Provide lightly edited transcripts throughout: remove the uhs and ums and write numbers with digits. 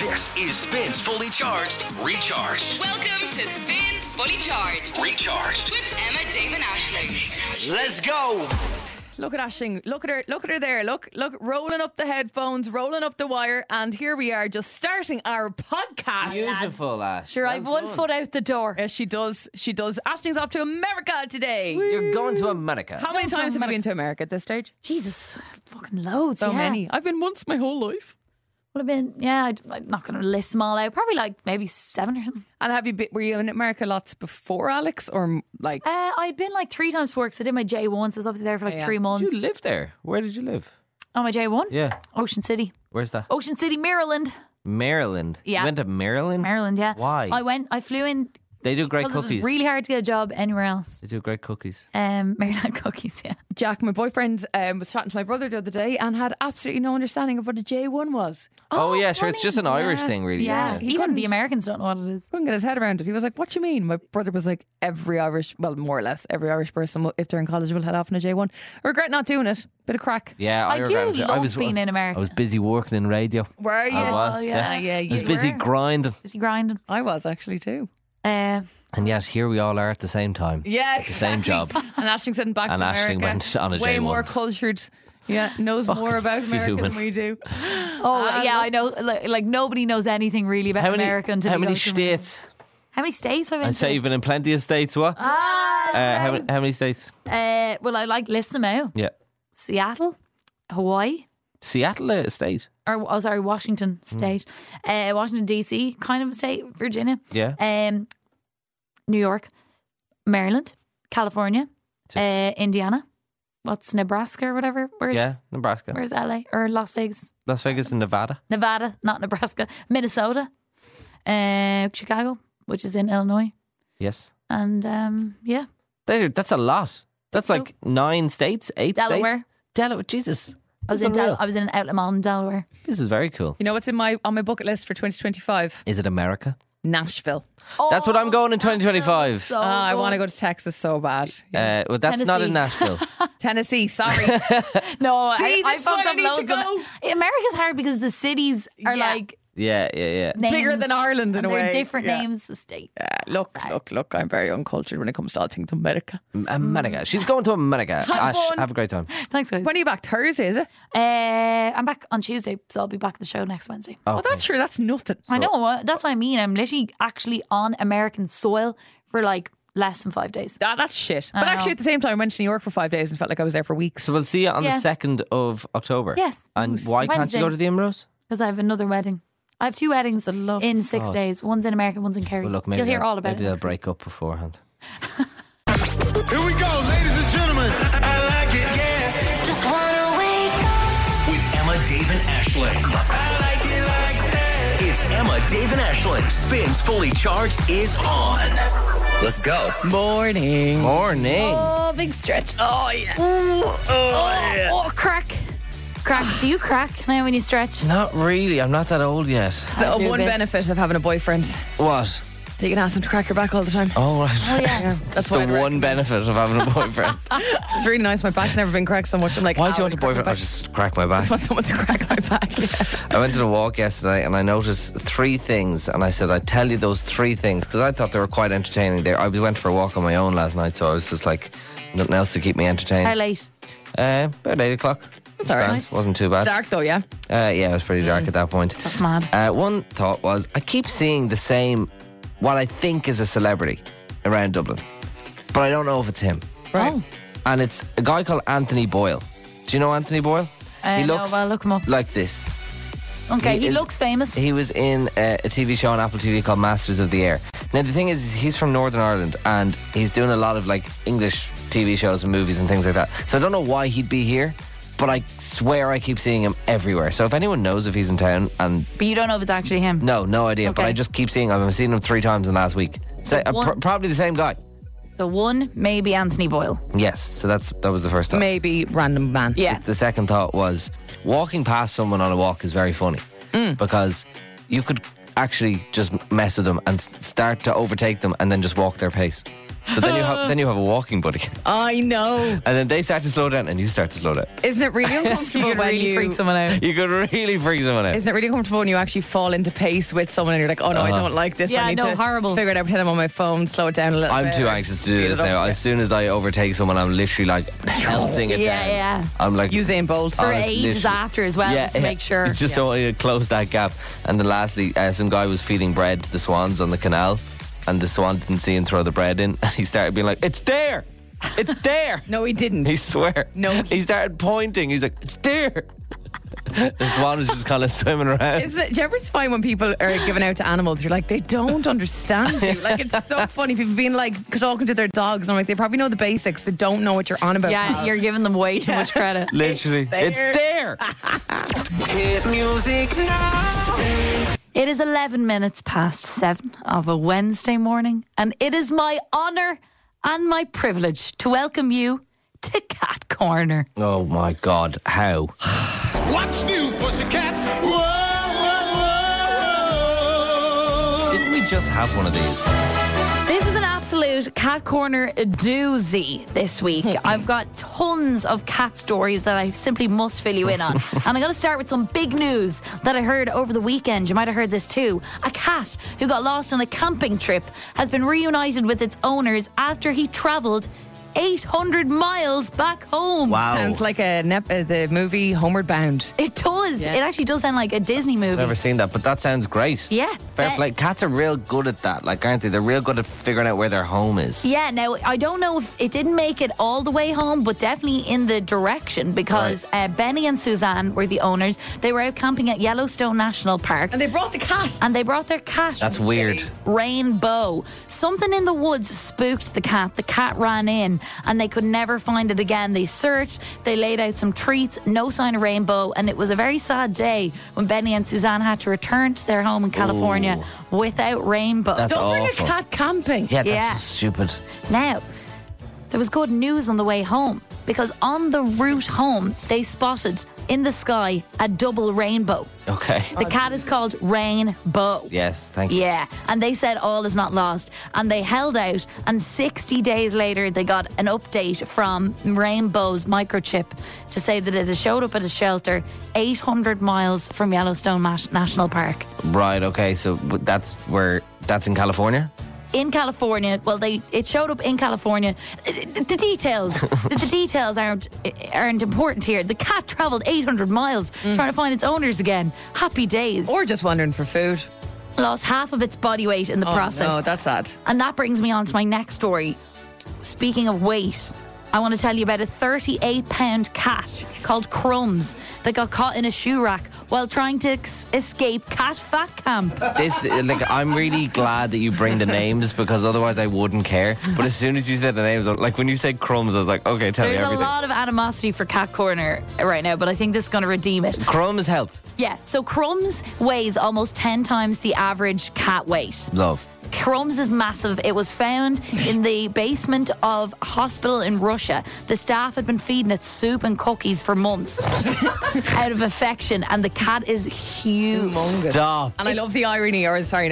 This is Spins Fully Charged, Recharged. Welcome to Spins Fully Charged. Recharged. With Emma, Dave and Aisling. Let's go. Look at Aisling. Look at her there. Look, rolling up the headphones, rolling up the wire, and here we are, just starting our podcast. Beautiful, Ash. Sure, I've one foot out the door. Yes, she does. Ashling's off to America today. You're going to America. How many times have you been to America at this stage? Jesus, fucking loads. So yeah. many. I've been once my whole life. Would have been, yeah, I'm not going to list them all out. Probably like maybe 7 or something. And were you in America lots before, Alex? Or like. I'd been like 3 times before because I did my J1, so I was obviously there for like 3 months. Did you live there? Where did you live? Oh, my J1? Yeah. Ocean City. Where's that? Ocean City, Maryland. Maryland. Yeah. You went to Maryland? Maryland, yeah. Why? I flew in. They do great Because it cookies. was really hard to get a job anywhere else. They do great cookies. Maryland cookies, yeah. Jack, my boyfriend, was chatting to my brother the other day and had absolutely no understanding of what a J1 was. Oh yeah, sure. It's just an Irish thing, really. Yeah, Isn't it? even the Americans don't know what it is. Couldn't get his head around it. He was like, what you mean? My brother was like, every Irish, well, more or less, every Irish person, if they're in college, will head off in a J1. I regret not doing it. Bit of crack. Yeah, I do regret it. love being in America. I was busy working in radio. Were you? I was. yeah. Yeah, I was you busy were. grinding. Busy grinding. I was actually too. And yet here we all are at the same time. Yeah, The same job. And Aisling sitting back And to Aisling America. went on a way J1. more cultured. Yeah, knows more about America than fuming. we do. Oh, yeah, I know. Like nobody knows anything really about America until How you many go to America. states? How many states have I been I'd say to? you've been in plenty of states, what? How many states? Well, I like list them out. Yeah. Seattle, Hawaii, Seattle, a state. Washington State, Washington DC, kind of a state, Virginia, Yeah. New York, Maryland, California, Indiana. What's Nebraska or whatever? Yeah, Nebraska. Where's LA or Las Vegas? Las Vegas and Nevada. Nevada, not Nebraska. Minnesota, Chicago, which is in Illinois, Yes. and yeah, That's a lot. That's so. like 9 states, 8 Delaware. states. Delaware. Jesus. I was That's in unreal. I was in Outlet Mall in Delaware. This is very cool. You know what's on my bucket list for 2025? Is it America? Nashville. That's what I'm going in 2025. So I good. want to go to Texas so bad. Well, that's not in Tennessee. Nashville. Tennessee, sorry. No, See, I this is why fucked I up need to loads of go. it. America's hard because the cities are Yeah. like Yeah. names, Bigger than Ireland in and a they're way. different Yeah. names of states. Look, I'm very uncultured when it comes to all things America. America. She's going to America. Have Ash, fun. have a great time. Thanks, guys. When are you back? Thursday, is it? I'm back on Tuesday, so I'll be back at the show next Wednesday. Oh, that's true. That's nothing. I know. That's what I mean. I'm literally actually on American soil for like less than 5 days. That's shit. I But know. actually, at the same time, I went to New York for 5 days and felt like I was there for weeks. So we'll see you on Yeah. the 2nd of October. Yes. And why can't Wednesday. you go to the Imrose? Because I have another wedding. I have 2 weddings in 6 days. One's in America, one's in Kerry. Well, look, maybe You'll hear all about maybe it. they'll next break up beforehand. Here we go, ladies and gentlemen. I like it, yeah. Just wanna wake up. With Emma, Dave, and Aisling. I like it like that. It's Emma, Dave, and Aisling. Spins Fully Charged is on. Let's go. Morning. Morning. Oh, big stretch. Oh, yeah. Oh, crack. Crack. Do you crack now when you stretch? Not really. I'm not that old yet. It's the I do a one bit. benefit of having a boyfriend. What? You can ask them to crack your back all the time. Oh, right. Oh, yeah. That's The why I'd one recommend- benefit of having a boyfriend. It's really nice. My back's never been cracked so much. I'm like, Why do you "Ow, want a crack my boyfriend? I back." just crack my back. I just want someone to crack my back. Yeah. I went on a walk yesterday and I noticed 3 things, and I said I'd tell you those 3 things because I thought they were quite entertaining. I went for a walk on my own last night, so I was just like nothing else to keep me entertained. How late? About 8 o'clock. That's all right. Grand. Nice. Wasn't too bad. Dark though, yeah. Yeah, it was pretty dark at that point. That's mad. One thought was I keep seeing the same, what I think is a celebrity around Dublin, but I don't know if it's him. Right. Oh. And it's a guy called Anthony Boyle. Do you know Anthony Boyle? No, well, look him up. like this. Okay, he he is- looks famous. He was in a TV show on Apple TV called Masters of the Air. Now the thing is, he's from Northern Ireland and he's doing a lot of like English TV shows and movies and things like that. So I don't know why he'd be here, but I swear I keep seeing him everywhere. So if anyone knows if he's in town, and But you don't know if it's actually him. no idea, but Okay. I just keep seeing him. I've seen him 3 times in the last week. So, one- probably the same guy. So one, maybe Anthony Boyle. Yes, so that was the first thought. Maybe random man. Yeah. The second thought was walking past someone on a walk is very funny because you could actually just mess with them and start to overtake them and then just walk their pace. So then you have a walking buddy. I know. And then they start to slow down and you start to slow down. Isn't it really uncomfortable You could when really you freak someone out. You could really freak someone out. Isn't it really uncomfortable when you actually fall into pace with someone and you're like, oh no, I don't like this. Yeah, I need no, to horrible. figure it out, pretend I'm on my phone, slow it down a little I'm bit. too anxious to do Speed this it up. now. As soon as I overtake someone, I'm literally like pelting it Yeah, down. yeah. I'm like Usain Bolt. For it's ages literally- after as well, just to make sure. You just don't want to close that gap. And then lastly, some guy was feeding bread to the swans on the canal, and the swan didn't see him throw the bread in, and he started being like, "It's there, it's there." No, he didn't. He swear. No. He started pointing. He's like, "It's there." The swan was just kind of swimming around. Isn't it, do you ever find when people are giving out to animals, you're like, they don't understand you? Like, it's so funny. People being like, talking to their dogs. I'm like, they probably know the basics. They don't know what you're on about. Yeah, pal. you're giving them way too much credit. Literally, it's there. Hit music now. It is 11 minutes past 7 of a Wednesday morning, and it is my honour and my privilege to welcome you to Cat Corner. Oh my God, how? What's new, pussycat? Whoa, whoa, whoa. Didn't we just have one of these? This is an absolute Cat Corner doozy this week. I've got tons of cat stories that I simply must fill you in on. And I'm going to start with some big news that I heard over the weekend. You might have heard this too. A cat who got lost on a camping trip has been reunited with its owners after he travelled 800 miles back home. Wow. Sounds like the movie Homeward Bound. It does. Yeah. It actually does sound like a Disney movie. Never seen that, but that sounds great. Yeah. Fair play. Cats are real good at that, like, aren't they? They're real good at figuring out where their home is. Yeah, now I don't know if it didn't make it all the way home, but definitely in the direction because Benny and Suzanne were the owners. They were out camping at Yellowstone National Park. And they brought the cat. And they brought their cat. That's weird. Rainbow. Something in the woods spooked the cat. The cat ran in and they could never find it again. They searched, they laid out some treats, no sign of Rainbow, and it was a very sad day when Benny and Suzanne had to return to their home in California without Rainbow. That's Don't bring a awful. cat camping. Yeah, that's Yeah. so stupid. Now, there was good news on the way home because on the route home, they spotted in the sky a double rainbow. Okay. The cat is called Rainbow. Yes, thank you. Yeah, and they said all is not lost. And they held out, and 60 days later, they got an update from Rainbow's microchip to say that it has showed up at a shelter 800 miles from Yellowstone National Park. Right, okay, so that's in California? In California, well, it showed up in California. The details, the details aren't important here. The cat travelled 800 miles trying to find its owners again. Happy days. Or just wandering for food. Lost half of its body weight in the process. No, that's sad. And that brings me on to my next story. Speaking of weight, I want to tell you about a 38-pound cat called Crumbs that got caught in a shoe rack while trying to escape cat fat camp. I'm really glad that you bring the names because otherwise I wouldn't care. But as soon as you said the names, like when you said Crumbs, I was like, okay, tell me There's a everything. lot of animosity for Cat Corner right now, but I think this is going to redeem it. Crumbs helped. Yeah, so Crumbs weighs almost 10 times the average cat weight. Love. Crumbs is massive. It was found in the basement of a hospital in Russia. The staff had been feeding it soup and cookies for months out of affection, and the cat is huge. Stop. And I love the irony,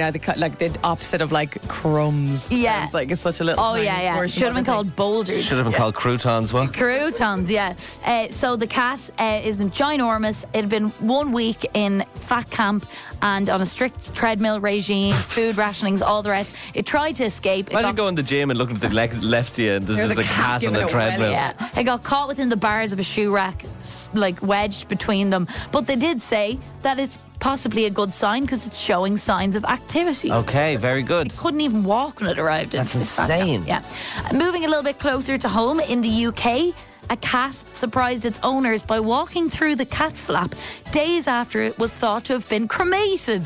the opposite of like crumbs. Yeah. Sounds like it's such a little. Oh, tiny yeah. version Should of have been the called boulders. Should have been called croutons, what? Croutons, yeah. So the cat is ginormous. It had been 1 week in fat camp and on a strict treadmill regime, food rationings, all the rest. It tried to escape. Imagine going to the gym and looking to the left of you and there's There's just a a cat cat on giving a it away. treadmill. Yeah, it got caught within the bars of a shoe rack, like wedged between them. But they did say that it's possibly a good sign because it's showing signs of activity. Okay, very good. Couldn't even walk when it arrived. That's It's fat camp. insane. Yeah. Moving a little bit closer to home in the UK. A cat surprised its owners by walking through the cat flap days after it was thought to have been cremated.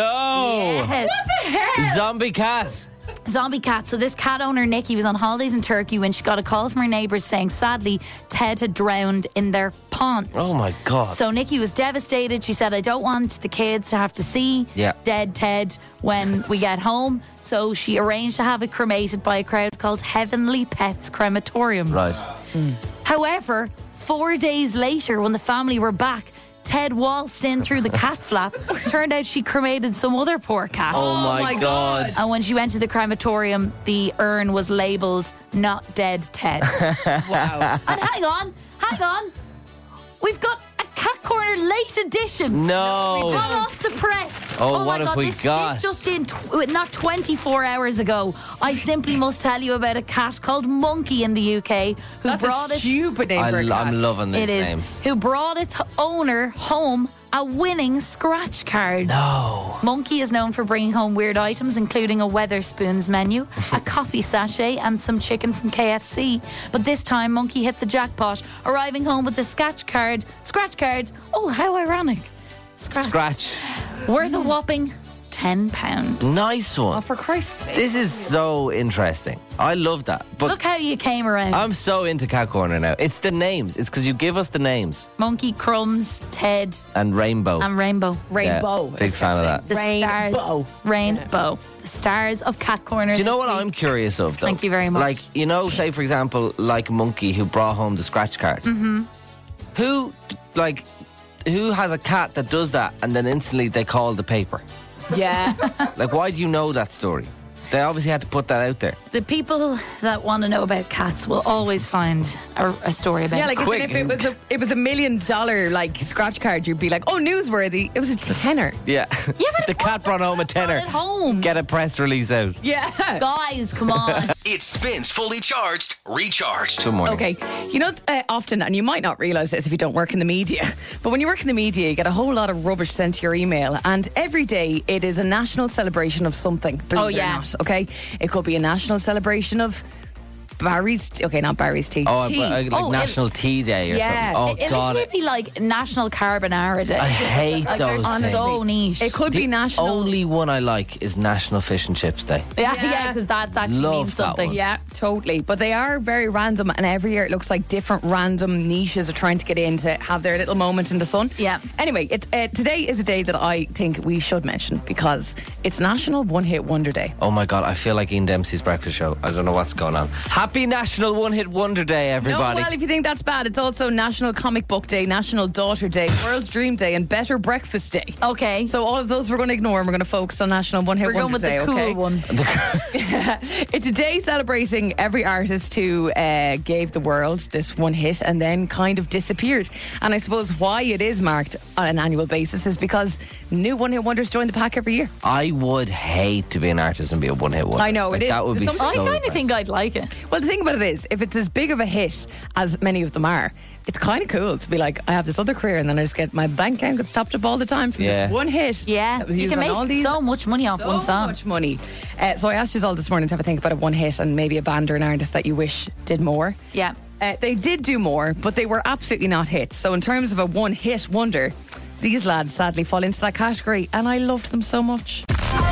No! Yes. Zombie cat. Zombie cat. So this cat owner, Nikki, was on holidays in Turkey when she got a call from her neighbours saying, sadly, Ted had drowned in their pond. Oh my God. So Nikki was devastated. She said, I don't want the kids to have to see dead Ted when we get home. So she arranged to have it cremated by a crowd called Heavenly Pets Crematorium. Right. However, 4 days later, when the family were back, Ted waltzed in through the cat flap. Turned out she cremated some other poor cat. Oh my God. And when she went to the crematorium, the urn was labelled "Not Dead Ted." Wow. And hang on. We've got a Cat Corner late edition. No. Hot off the press. Oh, my what have God, we this got? just in, not 24 hours ago. I simply must tell you about a cat called Monkey in the UK who That's brought a its stupid name for a cat. I'm loving these It is. names. Who brought its owner home a winning scratch card. No. Monkey is known for bringing home weird items, including a Weatherspoons menu, a coffee sachet, and some chicken from KFC. But this time, Monkey hit the jackpot, arriving home with the scratch card. Oh, how ironic. Scratch. Worth a whopping £10. Nice one. Oh, for Christ's sake. This is so interesting. I love that. But Look how you came around. I'm so into Cat Corner now. It's the names. It's because you give us the names. Monkey, Crumbs, Ted, And Rainbow. and Rainbow. Rainbow. Yeah, big fan of that. The Rainbow. stars. Rainbow. The stars of Cat Corner. Do you know this what week. I'm curious of, though? Thank you very much. Like, say, for example, like Monkey who brought home the scratch card. Mm-hmm. Who has a cat that does that and then instantly they call the paper? Yeah. Like, why do you know that story? They obviously had to put that out there. The people that want to know about cats will always find a story about Yeah, like Quick. if it was $1 million like scratch card, you'd be like, oh, newsworthy. It was a tenner. Yeah. but The cat brought home a tenner. Brought it home. Get a press release out. Yeah. Guys, come on. It spins fully charged, recharged. Good morning. Okay, often, and you might not realise this if you don't work in the media, but when you work in the media, you get a whole lot of rubbish sent to your email, and every day it is a national celebration of something. Believe it or not, okay? It could be a national celebration of Barry's, not Barry's tea. Oh, tea. like National Tea Day or Yeah. something. Oh, It God. literally be like National Carbonara Day. I hate like, those they're things. so niche. It could be The national. only one I like is National Fish and Chips Day. yeah, because that's actually Love means that something. one. Yeah, totally. But they are very random, and every year it looks like different random niches are trying to get in to have their little moment in the sun. Yeah. Anyway, today is a day that I think we should mention because it's National One Hit Wonder Day. Oh my God, I feel like Ian Dempsey's breakfast show. I don't know what's going on. Happy National One Hit Wonder Day, everybody. No, well, if you think that's bad, it's also National Comic Book Day, National Daughter Day, World's Dream Day, and Better Breakfast Day. Okay. So all of those we're going to ignore, and we're going to focus on National One Hit We're Wonder going with Day. the cool okay? one. It's a day celebrating every artist who gave the world this one hit and then kind of disappeared. And I suppose why it is marked on an annual basis is because new one hit wonders join the pack every year. I would hate to be an artist and be a one hit wonder. I know, it is. That would be Some- so I kind of depressing. think I'd like it. Well, the thing about it is, if it's as big of a hit as many of them are, it's kind of cool to be like, I have this other career and then I just get my bank account gets topped up all the time from Yeah. this one hit. Yeah, that was you used can on make all these. so much money off one So song. much money. So I asked you all this morning to have a think about a one hit and maybe a band or an artist that you wish did more. Yeah. They did do more, but they were absolutely not hits. So in terms of a one hit wonder, these lads sadly fall into that category, and I loved them so much.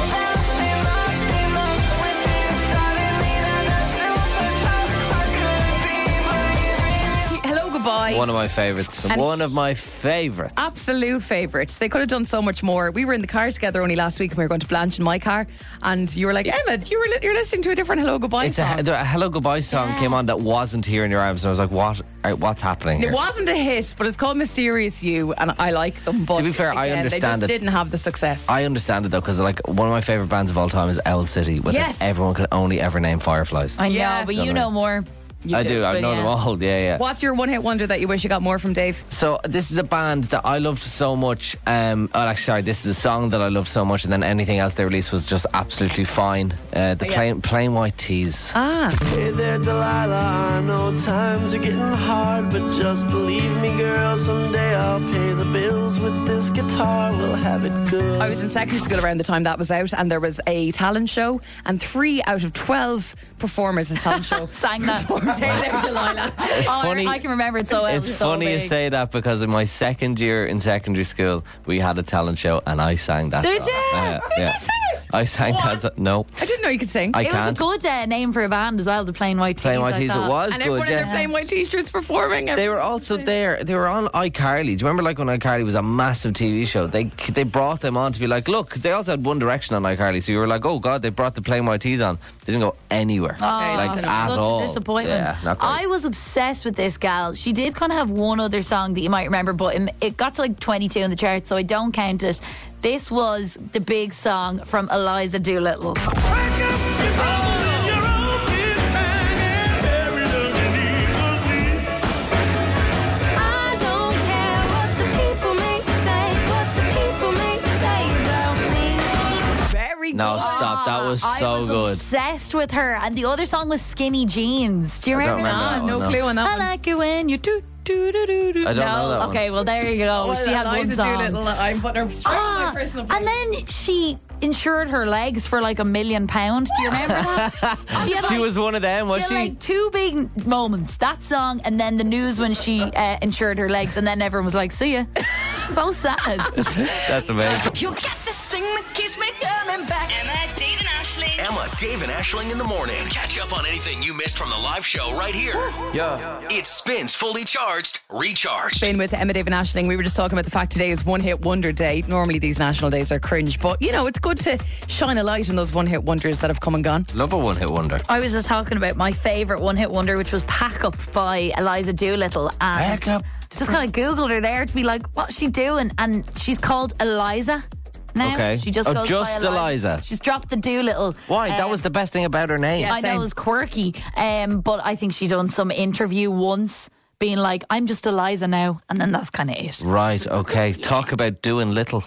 Hello, goodbye. One of my favourites. And- One of my favourites. Absolute favourites. They could have done so much more. We were in the car together only last week and we were going to Blanche in my car, and you were like, Emma, you're listening to a different Hello Goodbye It's song. a Hello Goodbye song came on that wasn't Here in Your Arms, and I was like, what's happening It here? wasn't a hit, but it's called Mysterious You, and I like them. But To be fair, I again, understand they just it. didn't have the success. I understand it though, because like one of my favourite bands of all time is Owl City, with Yes. everyone can only ever name Fireflies. I know, Yeah. but Don't you know. know more. You I do. I but know yeah. them all. Yeah. What's your one hit wonder that you wish you got more from, Dave? So this is a band that I loved so much. This is a song that I loved so much, and then anything else they released was just absolutely fine. Plain White Tees. Ah, Hey there, Delilah, I know times are getting hard, but just believe me, girl, someday I'll pay the bills with this guitar, we'll have it good. I was in secondary school around the time that was out, and there was a talent show, and 3 out of 12 performers in the talent show Sang that. performed Hey There, Delilah. funny. I can remember it so well. It's was so funny you big. say that because in my second year in secondary school, we had a talent show and I sang that Did song. you? Did you sing it? I sang that song. No. I didn't know you could sing. I It can't. was a good name for a band as well, the Plain White Tees. Plain White Tees, it was and good, everyone in yeah. their plain white t-shirts performing. They were also there. They were on iCarly. Do you remember, like, when iCarly was a massive TV show? They brought them on to be like, look, because they also had One Direction on iCarly. So you were like, oh God, they brought the Plain White Tees on. They didn't go anywhere, like such at all. a disappointment. Yeah, not great. I was obsessed with this gal. She did kind of have one other song that you might remember, but it got to like 22 in the charts, so I don't count it. This was the big song from Eliza Doolittle. I don't care what the people may say, what the people may say about me. Very No, good. stop. That was I so was good. obsessed with her, and the other song was Skinny Jeans. Do you I don't remember remember that? that No one, clue on that I one. like it when you do. I don't know that one. Okay, well there you go. Well, she had one Eliza song. Doolittle, I'm putting her straight on my personal And then she insured her legs for like £1 million. Do you remember that? She had She was one of them, was she she? had like two big moments. That song and then the news when she insured her legs, and then everyone was like, see ya. So sad. That's amazing. You get this thing that keeps me coming back. Emma, Dave and Ashling. Emma, Dave and Ashling in the morning. Catch up on anything you missed from the live show right here. Yeah. It spins fully charged, recharged. Been with Emma, Dave and Ashling. We were just talking about the fact today is One Hit Wonder Day. Normally these national days are cringe, but you know, it's good to shine a light on those one hit wonders that have come and gone. Love a one-hit wonder. I was just talking about my favourite one-hit wonder, which was Pack Up by Eliza Doolittle. And Pack Up. just kind of Googled her there to be like, what's she doing? And she's called Eliza now. Okay. She just Oh, goes just by Eliza. Eliza. She's dropped the Doolittle. Why? That was the best thing about her name. Yeah. I know same. it was quirky, but I think she done some interview once being like, I'm just Eliza now. And then that's kind of it. Right, okay. Talk about doing little.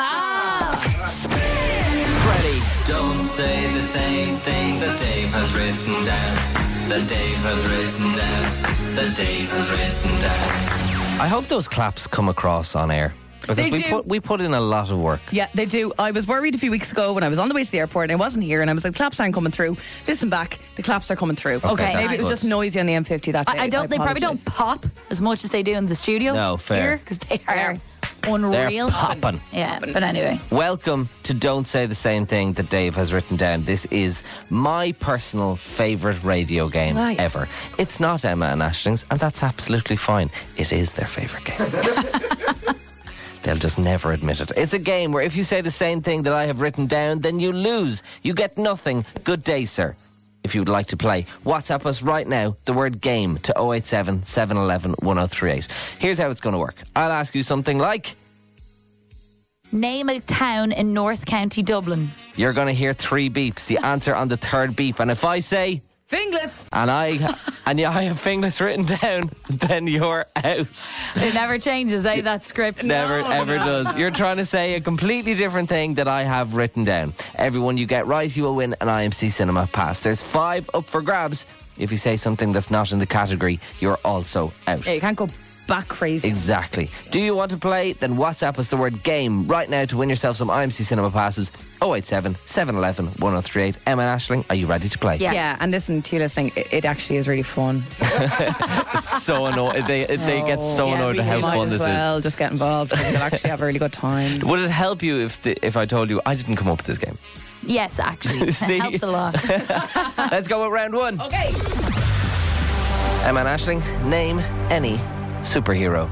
Freddie. Don't say the same thing that Dave has written down. That Dave has written down. That Dave has written down. I hope those claps come across on air. Because They do. we put in a lot of work. Yeah, they do. I was worried a few weeks ago when I was on the way to the airport and I wasn't here, and I was like, claps aren't coming through. Listen back, the claps are coming through. Okay, Maybe it was good. just noisy on the M50 that day. I don't. They probably don't pop as much as they do in the studio. No, fair. Because they are They're unreal. popping. Yeah, but anyway. Welcome to Don't Say the Same Thing that Dave has written down. This is my personal favourite radio game Right. ever. It's not Emma and Ashling's, and that's absolutely fine. It is their favourite game. They'll just never admit it. It's a game where if you say the same thing that I have written down, then you lose. You get nothing. Good day, sir. If you would like to play, WhatsApp us right now, the word game, to 087 711 1038. Here's how it's going to work. I'll ask you something like, Name a town in North County Dublin. you're going to hear 3 beeps. You answer on the 3rd beep. And if I say, Finglas. and I have Finglas written down, then you're out. It never changes, that script. Never ever does. You're trying to say a completely different thing that I have written down. Everyone you get right, you will win an IMC Cinema pass. There's 5 up for grabs. If you say something that's not in the category, you're also out. Yeah, you can't go back crazy. Exactly. Do you want to play? Then WhatsApp us the word game right now to win yourself some IMC Cinema passes. 087 711 1038. Emma and Ashling, are you ready to play? Yes. Yeah, and listen to you listening, it actually is really fun. It's so annoying. They get so Yeah, annoyed we at how might fun as this well just get involved. You'll actually have a really good time. is. Would it help you if I told you I didn't come up with this game? Yes, actually. See? It helps a lot. Let's go with round 1. Okay. Emma and Ashling, name any superhero.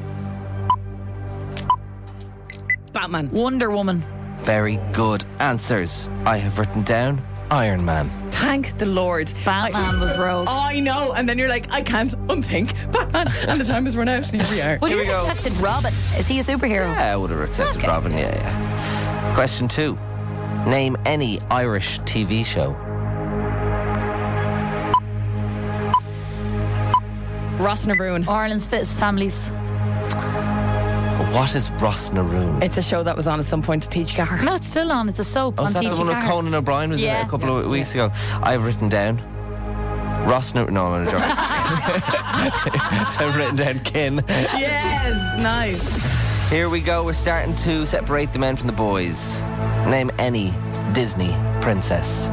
Batman. Wonder Woman. Very good answers. I have written down Iron Man. Thank the Lord. Batman was rogue. I know. And then you're like, I can't unthink Batman. And the time has run out, and here we are. Would you we have go. accepted Robin? Is he a superhero? Yeah, I would have accepted Okay. Robin. Yeah. Question 2. Name any Irish TV show. Ross Naroon. Ireland's Fittest Families. What is Ross Naroon? It's a show that was on at some point to teach Gar. No, it's still on. It's a soap Oh, on is that the TG one with Car. Conan O'Brien was in it Yeah. a couple of weeks ago? I've written down Ross Naroon. No, I'm going to joke. I've written down Kin. Yes, nice. Here we go. We're starting to separate the men from the boys. Name any Disney princess.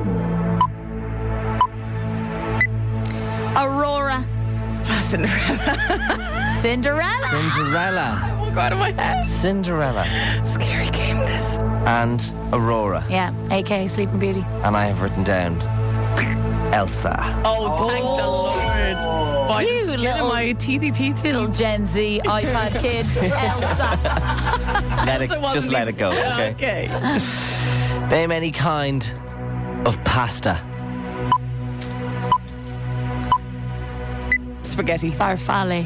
Aurora. Cinderella. Cinderella. Cinderella. Oh, God, in my head. Cinderella. Scary game, this. and Aurora. Yeah, aka Sleeping Beauty. And I have written down Elsa. Oh, thank the Lord. By You the skin little- of my teethy teeth. Little Gen Z iPad kid, Elsa. Just let it go. Okay. Okay. Name any kind of pasta. Spaghetti. Farfalle.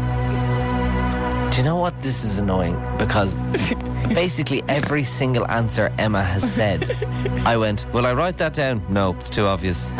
Do you know what? This is annoying because basically every single answer Emma has said, I went, will I write that down? No, it's too obvious.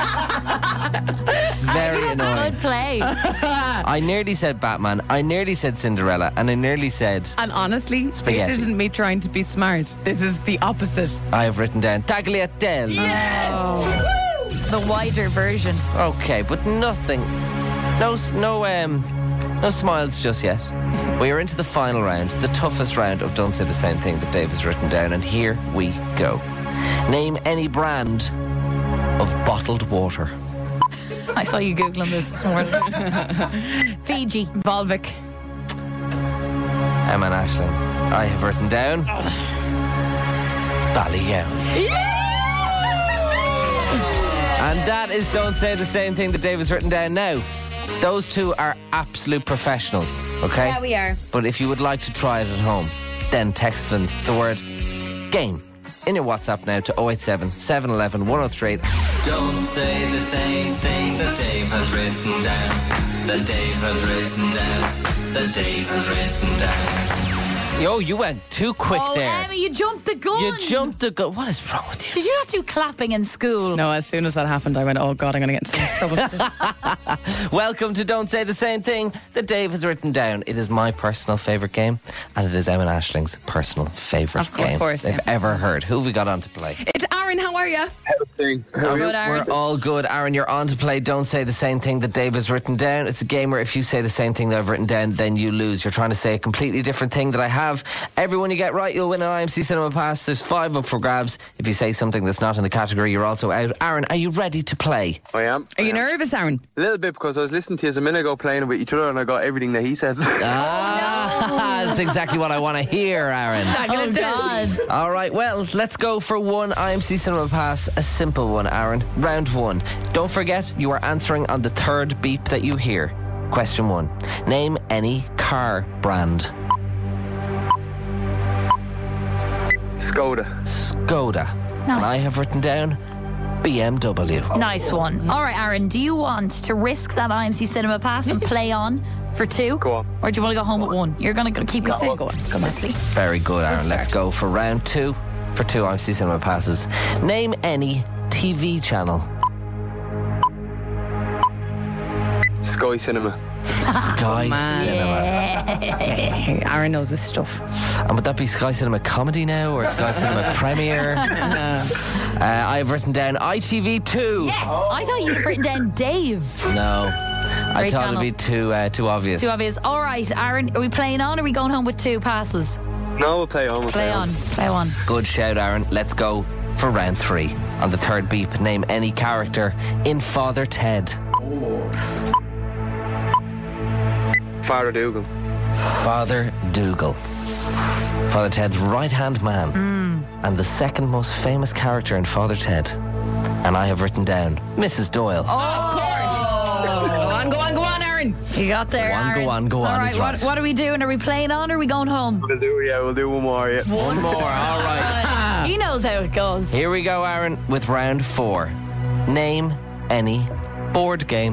It's very annoying. Good play. I nearly said Batman, I nearly said Cinderella, and I nearly said And honestly, Spaghetti. this isn't me trying to be smart. This is the opposite. I have written down Tagliatelle. The wider version. Okay, but nothing. No smiles just yet. We are into the final round, the toughest round of Don't Say the Same Thing that Dave has written down, and here we go. Name any brand of bottled water. I saw you Googling this morning. Fiji. Volvic. Emma and Aisling. I have written down Ballygown. And that is Don't Say the Same Thing that Dave has written down now. Those two are absolute professionals, okay? Yeah, we are. But if you would like to try it at home, then text in the word GAME in your WhatsApp now to 087 711 1038. Don't say the same thing that Dave has written down. That Dave has written down. That Dave has written down. Yo, you went too quick Oh, there. Emma, you jumped the gun. You jumped the gun. What is wrong with you? Did you not do clapping in school? No, as soon as that happened, I went, oh God, I'm going to get in so much trouble. Welcome to Don't Say the Same Thing that Dave has written down. It is my personal favourite game, and it is Emma and Aisling's personal favourite game course, they've ever heard. Who have we got on to play? It's Aaron, how are you? Good, Aaron. We're all good. Aaron, you're on to play Don't Say the Same Thing that Dave has written down. It's a game where if you say the same thing that I've written down, then you lose. You're trying to say a completely different thing that I have. Everyone you get right, you'll win an IMC Cinema Pass. There's 5 up for grabs. If you say something that's not in the category, you're also out. Aaron, are you ready to play? I am. Are you nervous, Aaron? A little bit, because I was listening to you a minute ago playing with each other and I got everything that he says. That's exactly what I want to hear, Aaron. Oh, God. All right, well, let's go for one IMC Cinema Pass. A simple one, Aaron. Round 1. Don't forget, you are answering on the third beep that you hear. Question 1. Name any car brand. Skoda. Skoda. And I have written down BMW. Nice one. All right, Aaron, do you want to risk that IMC Cinema Pass and play on for 2? Go on. Or do you want to go home with 1? You're going to keep going. Go on. Come on, sleep. Very good, Aaron. Let's go for round 2 for 2 IMC Cinema Passes. Name any TV channel. Sky Cinema. Sky Cinema. Hey, Aaron knows his stuff. And would that be Sky Cinema Comedy now or Sky Cinema Premiere? I've written down ITV2. Yes! I thought you'd written down Dave. No. I Great thought channel. it'd be too obvious. Too obvious. All right, Aaron, are we playing on or are we going home with 2 passes? No, we'll play on. Play on. Play on. Good shout, Aaron. Let's go for round 3. On the third beep, name any character in Father Ted. Father Dougal. Father Dougal. Father Ted's right-hand man. And the second most famous character in Father Ted. And I have written down Mrs. Doyle. Go on, Aaron. You got there, Aaron. Go on. All right, He's right. what are we doing? Are we playing on or are we going home? We'll do one more, yeah. One more, all right. He knows how it goes. Here we go, Aaron, with round 4. Name any board game.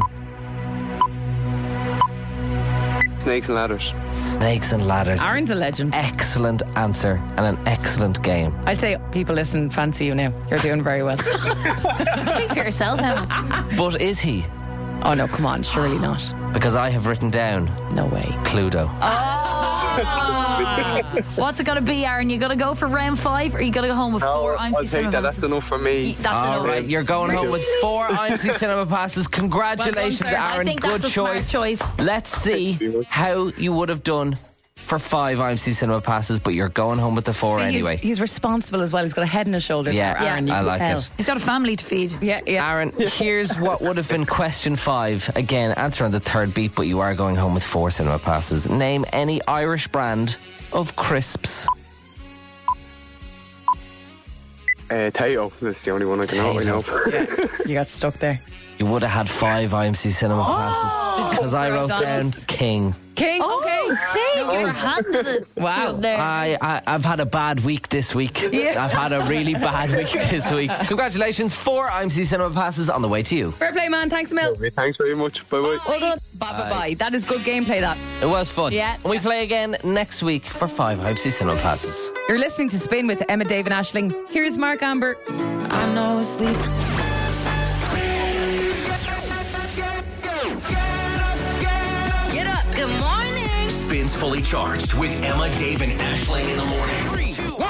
Snakes and ladders. Snakes and ladders. Aaron's a legend. Excellent answer and an excellent game. I'd say people listen, fancy you now. You're doing very well. Speak for yourself, Emma. But is he? Oh, no, come on. Surely not. Because I have written down No way. Cluedo. What's it going to be, Aaron? You got to go for round 5 or you got to go home with 4 No, IMC I'll take Cinema that. Passes? That's enough for me. That's All enough. right, you're going home with 4 IMC Cinema Passes. Congratulations, Well done, sir. Aaron. I think Good that's a smart choice. Let's see how you would have done for 5 IMC Cinema Passes, but you're going home with the 4 See, anyway. He's responsible as well. He's got a head and a shoulder. Yeah, there, Aaron. You I can like tell. it. He's got a family to feed. Yeah. Aaron, here's what would have been question 5. Again, answer on the third beat, but you are going home with 4 Cinema Passes. Name any Irish brand of crisps. Tato. That's the only one I can know right now. You got stuck there. You would have had 5 IMC cinema passes because I wrote down King. King, okay. See, you were handed it. Wow. There. I've had a bad week this week. Yeah. I've had a really bad week this week. Congratulations, 4 IMC cinema passes on the way to you. Fair play, man. Thanks, Mel. Thanks very much. Bye-bye. Well done. Bye. That is good gameplay, that. It was fun. Yeah. And we play again next week for 5 IMC cinema passes. You're listening to Spin with Emma, Dave and Aisling. Here's Mark Amber. I know it's sleep. Get up. Good morning. Spins Fully Charged with Emma, Dave, and Aisling in the morning. 3, 2, 1.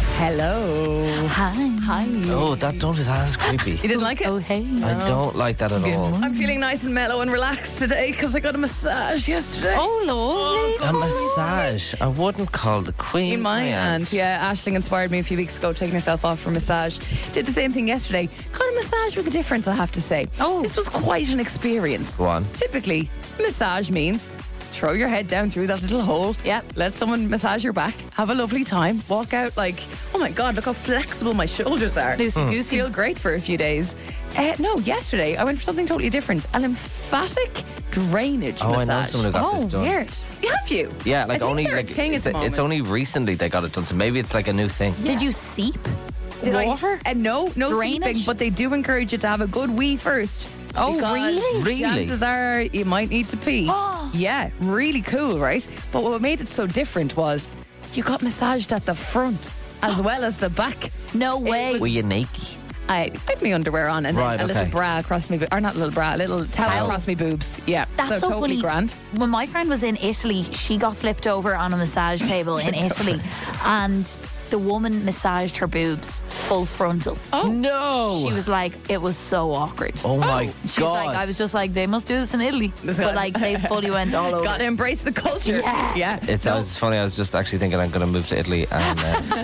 Hello. Hi. Oh, that is creepy. You didn't like it? Oh, hey. I don't like that at all. I'm feeling nice and mellow and relaxed today because I got a massage yesterday. Oh, lovely. A massage. I wouldn't call the queen. In my hand, yeah. Aisling inspired me a few weeks ago, taking herself off for a massage. Did the same thing yesterday. Got a massage with a difference, I have to say. Oh. This was quite an experience. Go on. Typically, massage means throw your head down through that little hole. Yep. Let someone massage your back. Have a lovely time. Walk out like, oh my God, look how flexible my shoulders are. Loosey-goosey. Feel great for a few days. No, yesterday I went for something totally different. An lymphatic drainage Oh, massage. I know someone who got this done. Weird. Have you? Yeah, I like think only they're a like thing at the it's only recently they got it done, so maybe it's like a new thing. Did you seep? Did I- Water? no Drainage? seeping, but they do encourage you to have a good wee first. Oh, Because really? Really? Chances are you might need to pee. Yeah, really cool, right? But what made it so different was you got massaged at the front as well as the back. No way. Were you naked? I had my underwear on and Right, then a little okay. bra across me, or not a little bra, a little towel across me boobs. Yeah, That's so totally funny. grand. When my friend was in Italy, she got flipped over on a massage table in Italy, and the woman massaged her boobs full frontal. Oh no! She was like, it was so awkward. Oh my She's God! like, I was just like, they must do this in Italy, but like they fully went all over. Got to embrace the culture. Yeah. It's funny. I was just actually thinking I'm going to move to Italy and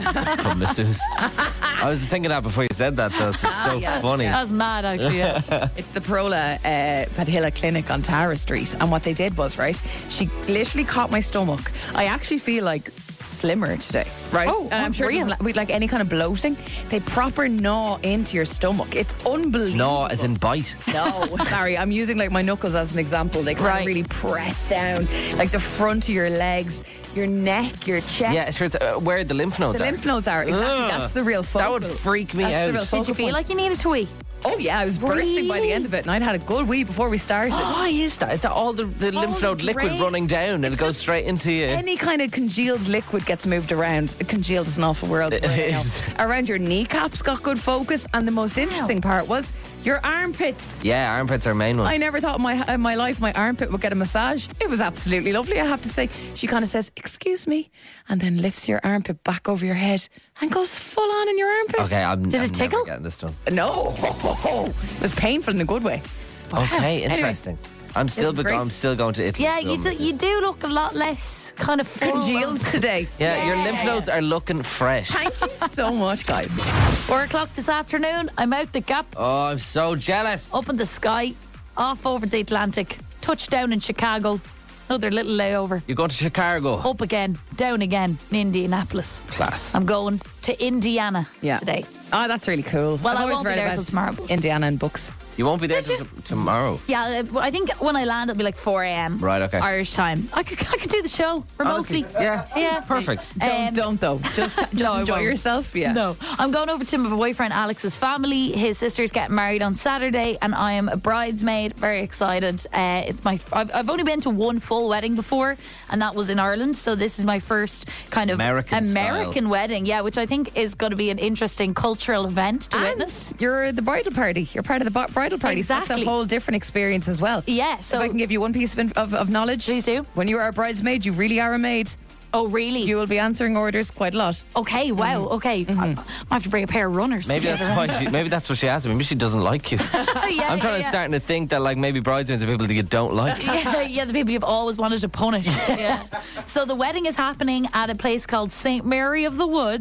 put masseuse. I was thinking that before you said that. Though. It's so funny. That was mad, actually. Yeah. It's the Parola Padilla Clinic on Tara Street. And what they did was, right, she literally caught my stomach. I actually feel like slimmer today, right? Oh, and I'm sure really? with like any kind of bloating, they proper gnaw into your stomach. It's unbelievable. No, as in bite. No, sorry, I'm using like my knuckles as an example. They kind of really press down, like the front of your legs, your neck, your chest. Yeah, sure. It's, where the lymph nodes The are. lymph nodes are, exactly. Ugh. That's the real focal. That would freak me That's the out. real Did focal you feel point. like you needed to wee? Oh yeah, I was bursting by the end of it, and I'd had a good wee before we started. Why is that? Is that all the lymph node liquid drain. running down and it goes straight into you? Any kind of congealed liquid gets moved around. Congealed is an awful word. It is. Around your kneecaps got good focus, and the most interesting part was your armpits. Yeah, armpits are main one. I never thought in my life my armpit would get a massage. It was absolutely lovely, I have to say. She kind of says, "Excuse me," and then lifts your armpit back over your head and goes full on in your armpit. Okay, I'm Did it never tickle? getting this done. No, it was painful in a good way. Okay, Anyway. interesting. I'm still is great. I'm still going to Italy. Yeah, to go you do. masseuse. You do look a lot less kind of full. Congealed today. Yeah, your lymph nodes are looking fresh. Thank you so much, guys. 4 o'clock this afternoon. I'm out the gap, Oh, I'm so jealous. up in the sky, off over the Atlantic, touchdown in Chicago. Another little layover. You're going to Chicago. Up again, down again in Indianapolis. Class. I'm going to Indiana today. Oh, that's really cool. Well, I've I always won't be read there about till tomorrow. Indiana in books. You won't be there till tomorrow. Yeah, I think when I land, it'll be like 4 a.m. Right, okay. Irish time. I could do the show remotely. Honestly, yeah. Yeah. Perfect. Don't though. Just No, I enjoy won't. yourself. Yeah. No, I'm going over to my boyfriend Alex's family. His sister's getting married on Saturday, and I am a bridesmaid. Very excited. It's my. I've only been to one full wedding before, and that was in Ireland. So this is my first kind of American wedding. Yeah, which I think is going to be an interesting cultural event to witness. You're the bridal party. You're part of the bridal party. So Exactly. that's a whole different experience as well. Yeah. So if I can give you one piece of knowledge. Please do. When you are a bridesmaid, you really are a maid. Oh, really? You will be answering orders quite a lot. Okay. Wow. Okay. I have to bring a pair of runners. Maybe that's why. Maybe that's what she asked me. Maybe she doesn't like you. Yeah, I'm trying to starting to think that like maybe bridesmaids are people that you don't like. Yeah, the people you've always wanted to punish. Yeah. So the wedding is happening at a place called St. Mary of the Woods.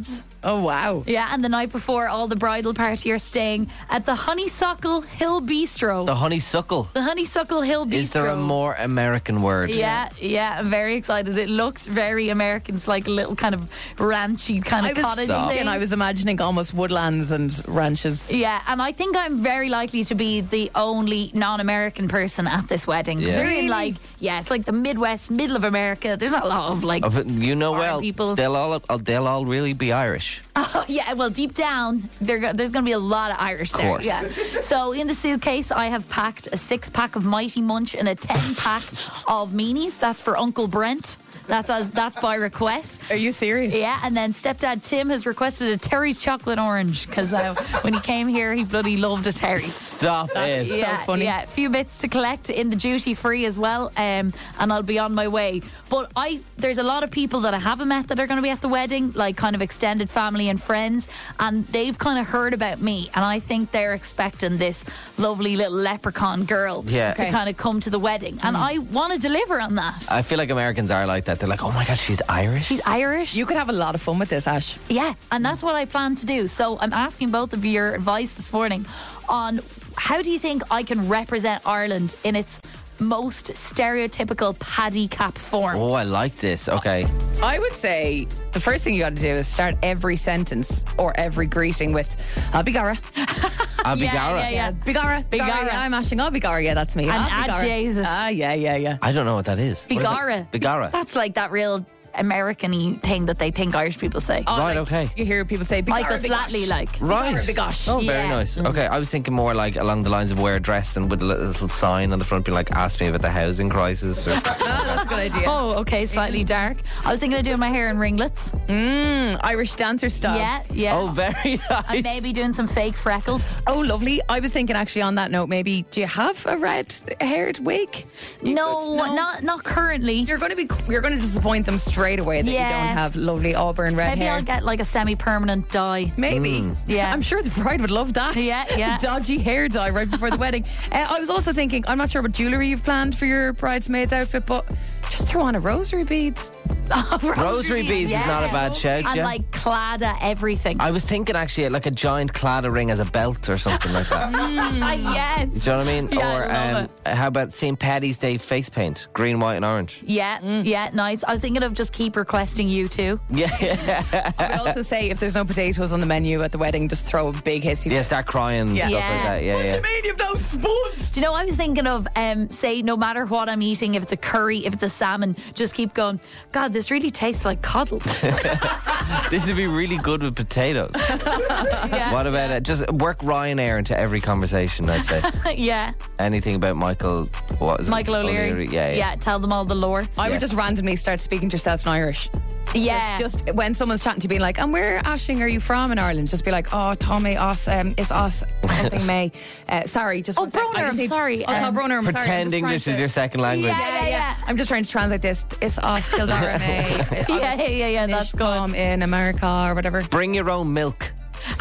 Oh, wow. Yeah, and the night before, all the bridal party are staying at the Honeysuckle Hill Bistro. The honeysuckle. The Honeysuckle Hill Bistro. Is there a more American word? Yeah, I'm very excited. It looks very American. It's like a little kind of ranchy kind of cottage thing. And I was imagining almost woodlands and ranches. Yeah, and I think I'm very likely to be the only non-American person at this wedding. 'Cause they're in like, it's like the Midwest, middle of America. There's not a lot of like, you know, well, people. they'll all really be Irish. Oh, yeah, well, deep down, there's going to be a lot of Irish there. Course. Yeah. So in the suitcase, I have packed a 6-pack of Mighty Munch and a 10-pack of Meanies. That's for Uncle Brent. That's by request. Are you serious? Yeah, and then stepdad Tim has requested a Terry's chocolate orange because when he came here, he bloody loved a Terry. Stop it. Yeah, so funny. Yeah, a few bits to collect in the duty free as well, and I'll be on my way. But there's a lot of people that I haven't met that are going to be at the wedding, like kind of extended family and friends, and they've kind of heard about me, and I think they're expecting this lovely little leprechaun girl to kind of come to the wedding, and I want to deliver on that. I feel like Americans are like that. They're like, oh my God, she's Irish? She's Irish. You could have a lot of fun with this, Ash. Yeah, and that's what I plan to do. So I'm asking both of your advice this morning on how do you think I can represent Ireland in its most stereotypical paddy cap form? Oh, I like this. Okay. I would say the first thing you got to do is start every sentence or every greeting with Bigara. Bigara. Yeah. Bigara. Bigara. I'm Ashing. Bigara. Yeah, that's me. And Jesus. Yeah. I don't know what that is. What is it? Bigara. Bigara. That's like that real American-y thing that they think Irish people say. Right, okay. You hear people say Bigara, Michael Bigosh. Flatley, like. Right. Bigara, Bigosh. Oh, very Yeah. nice. Okay, I was thinking more like along the lines of wear a dress and with a little sign on the front being like, ask me about the housing crisis. Or That's a good idea. Oh, okay, slightly dark. I was thinking of doing my hair in ringlets. Irish dancer style. Yeah. Oh, very nice. And maybe doing some fake freckles. Oh, lovely. I was thinking actually on that note, maybe do you have a red-haired wig? No, not currently. You're going to disappoint them straight away that you don't have lovely auburn red Maybe hair. I'll get like a semi-permanent dye. Maybe. Yeah. I'm sure the bride would love that. Yeah. Dodgy hair dye right before the wedding. I was also thinking, I'm not sure what jewellery you've planned for your bridesmaid's outfit, but just throw on a rosary beads. Rosary beads is not a bad shout. And yeah. like Claddagh everything. I was thinking actually like a giant Claddagh ring as a belt or something like that. Yes. Do you know what I mean? Yeah, or I love how about St. Paddy's Day face paint? Green, white and orange. Yeah, nice. I was thinking of just keep requesting you too. Yeah. I would also say if there's no potatoes on the menu at the wedding, just throw a big hissy. Yeah, start crying and stuff like that. Yeah, What do you mean you've no spoons? Do you know, I was thinking of, say, no matter what I'm eating, if it's a curry, if it's a salmon, just keep going, God, this really tastes like coddle. This would be really good with potatoes. Yeah. What about it? Just work Ryanair into every conversation, I'd say. Yeah. Anything about Michael, what is it? Michael O'Leary. Yeah. Tell them all the lore. I would just randomly start speaking to yourself in Irish. Yeah. Just when someone's chatting to you, being like, and where, Ashing, are you from in Ireland? Just be like, oh, Tommy, us, it's us, something May. Sorry, just Oh, one second. Broner, I'm sorry. Oh, no, Broner, I'm sorry. Pretend English is your second language. Yeah. I'm just trying to translate this. It's us, Kildare May. Yeah, that's good. In America or whatever. Bring your own milk.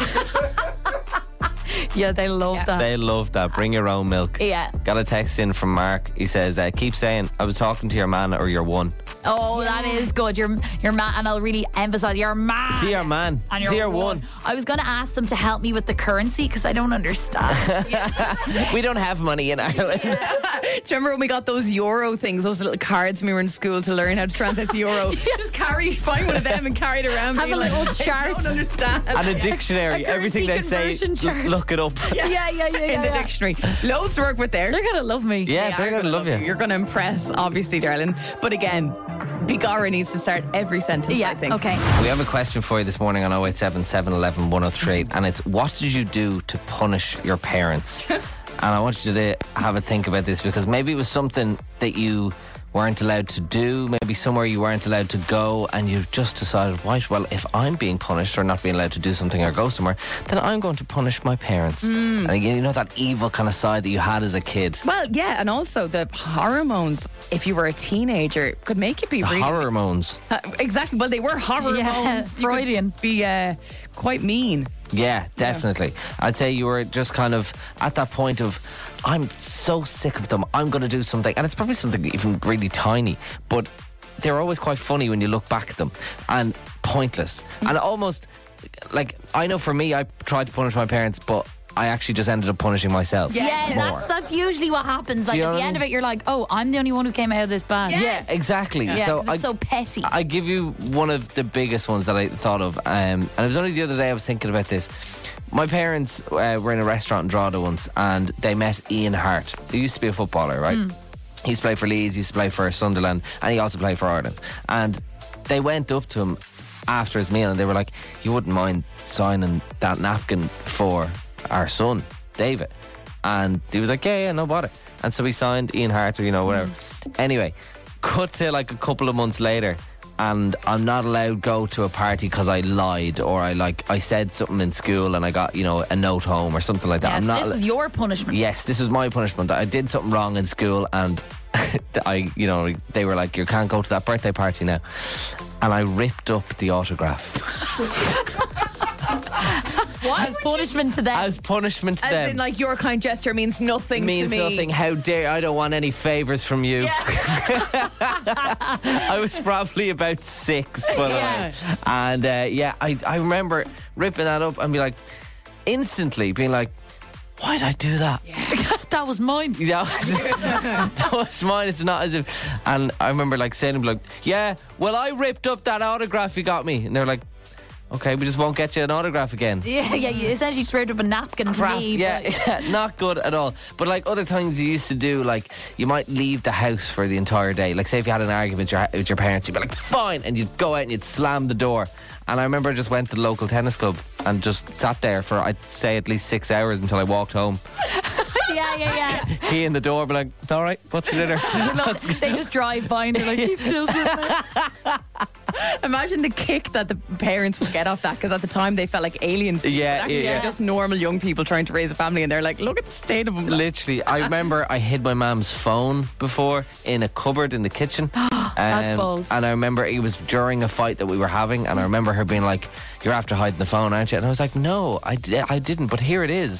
Yeah, they love that. They love that. Bring your own milk. Yeah. Got a text in from Mark. He says, keep saying, I was talking to your man or your one. Oh, that is good. Your man, and I'll really emphasize your man. See your man. And See your one. I was going to ask them to help me with the currency because I don't understand. We don't have money in Ireland. Do you remember when we got those euro things, those little cards when we were in school to learn how to translate the euro? Just find one of them and carry it around. Have being a like, little chart. I don't understand. And a dictionary. A Everything they currency say, conversion chart. look it up. Yeah. In the dictionary. Loads to work with there. They're going to love me. Yeah, they're going to love you. You're going to impress, obviously, darling. But again, Bigara needs to start every sentence, I think. Okay. We have a question for you this morning on 087 711 1038, and it's, what did you do to punish your parents? And I want you to have a think about this, because maybe it was something that you weren't allowed to do, maybe somewhere you weren't allowed to go, and you just decided, right, well, if I'm being punished or not being allowed to do something or go somewhere, then I'm going to punish my parents. And you know that evil kind of side that you had as a kid. Well, yeah, and also the hormones, if you were a teenager, could make you be really... Hormones. Exactly. Well, they were hormones. Yeah, You could Freudian. be quite mean. Yeah, definitely. I'd say you were just kind of at that point of, I'm so sick of them, I'm going to do something. And it's probably something even really tiny, but they're always quite funny when you look back at them, and pointless. And almost like, I know for me, I tried to punish my parents, but I actually just ended up punishing myself. Yeah, that's usually what happens. Like, you know at the what I end of mean? it, you're like, oh, I'm the only one who came out of this bad. Yeah, exactly. Yeah, So 'cause it's so petty. I give you one of the biggest ones that I thought of, and it was only the other day I was thinking about this. My parents were in a restaurant in Drogheda once, and they met Ian Hart, who used to be a footballer, right? He used to play for Leeds, he used to play for Sunderland, and he also played for Ireland. And they went up to him after his meal, and they were like, "You wouldn't mind signing that napkin for our son, David?" And he was like, yeah, no bother. And so he signed Ian Hart, or, you know, whatever. Anyway, cut to like a couple of months later, and I'm not allowed to go to a party because I lied, or I said something in school and I got, you know, a note home or something like that. Yes, I'm not this was your punishment. Yes, this was my punishment. I did something wrong in school, and they were like, "You can't go to that birthday party now," and I ripped up the autograph. As punishment to them. As punishment to As them. in, like, your kind gesture means nothing Means to me. nothing. How dare, I don't want any favours from you. I was probably about 6 by the way. And I remember ripping that up and be like, instantly being like, why did I do that? That was mine. Yeah, that was mine. It's not as if. And I remember like saying to them, like, yeah, well, I ripped up that autograph you got me. And they're like, okay, we just won't get you an autograph again. Yeah, you essentially just ripped up a napkin to me. Yeah, not good at all. But like other things you used to do, like you might leave the house for the entire day. Like say if you had an argument with your parents, you'd be like, fine, and you'd go out and you'd slam the door. And I remember I just went to the local tennis club and just sat there for, I'd say, at least 6 hours until I walked home. Yeah. Key in the door, be like, all right, what's for dinner? They just drive by and they're like, he's still sitting there. Imagine the kick that the parents would get off that, because at the time they felt like aliens. Yeah, But actually yeah. they're just normal young people trying to raise a family, and they're like, look at the state of them. Literally, I remember I hid my mum's phone before in a cupboard in the kitchen. That's bold. And I remember it was during a fight that we were having, and I remember her being like, you're after hiding the phone, aren't you? And I was like, no, I didn't, but here it is.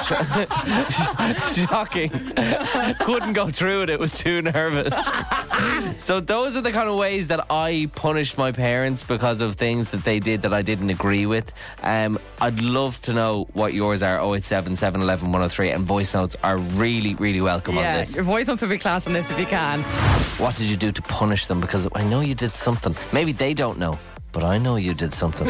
Shocking. Couldn't go through it, it was too nervous. So those are the kind of ways that I punished my parents because of things that they did that I didn't agree with. I'd love to know what yours are. 087 711 103, and voice notes are really, really welcome on this. Your voice notes will be class on this if you can. What did you do to punish them? Because I know you did something. Maybe they don't know, but I know you did something.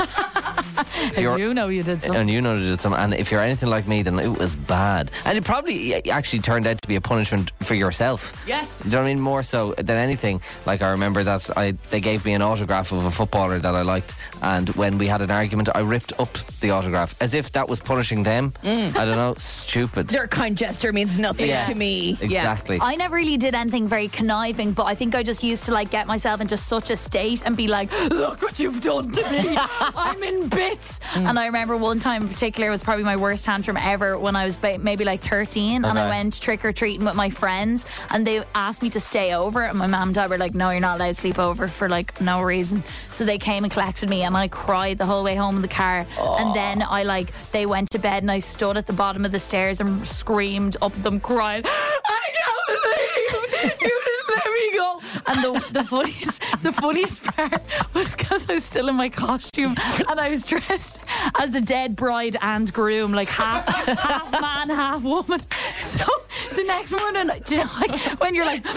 You know you did something. And you know you did something. And if you're anything like me, then it was bad. And it probably actually turned out to be a punishment for yourself. Yes. Do you know what I mean? More so than anything. Like I remember that they gave me an autograph of a footballer that I liked, and when we had an argument, I ripped up the autograph as if that was punishing them. I don't know. Stupid. Your kind gesture means nothing to me. Exactly. I never really did anything very conniving, but I think I just used to like get myself into such a state and be like, look what you've done to me. I'm in bits. And I remember one time in particular, it was probably my worst tantrum ever when I was maybe like 13, and I went trick-or-treating with my friends, and they asked me to stay over, and my mum and dad were like, no, you're not allowed to sleep over for like no reason. So they came and collected me, and I cried the whole way home in the car. And then they went to bed, and I stood at the bottom of the stairs and screamed up at them crying, I can't believe you didn't let me go. And the funniest part was because I was still in my costume and I was dressed as a dead bride and groom, like half man, half woman. So the next morning, do you know, like when you're like, and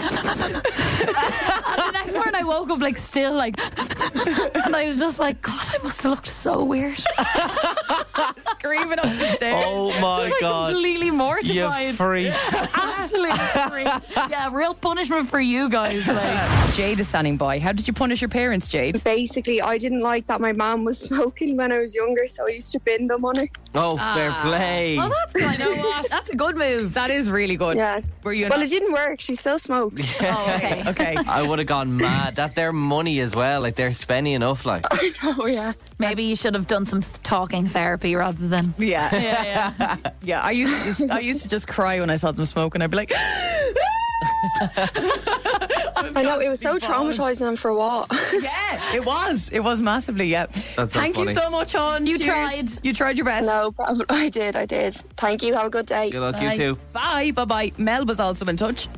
the next morning I woke up like still like, and I was just like, God, I must have looked so weird. Screaming up the stairs. Oh my Just, God. completely mortified. You freak. Absolutely freak. Yeah, real punishment for you guys. Like. Jade is standing by. How did you punish your parents, Jade? Basically, I didn't like that my mum was smoking when I was younger, so I used to bin them on her. Oh, fair play. Well, that's kind of what. That's a good move. That is really good. Yeah. Were you Well, it didn't work. She still smokes. Oh, okay. Okay. I would have gone mad. That their money as well. Like they're spending enough. Like Oh, yeah. Maybe you should have done some talking therapy rather than. Yeah. Yeah. Yeah, I used to just cry when I saw them smoking. I'd be like, I know, it was so traumatising for a while. Yeah, it was. It was massively, yeah. That's so Thank funny. you so much, hon. You Cheers. tried. You tried your best. No problem. I did. Thank you. Have a good day. good luck, you too. Bye. Bye-bye. Mel was also in touch.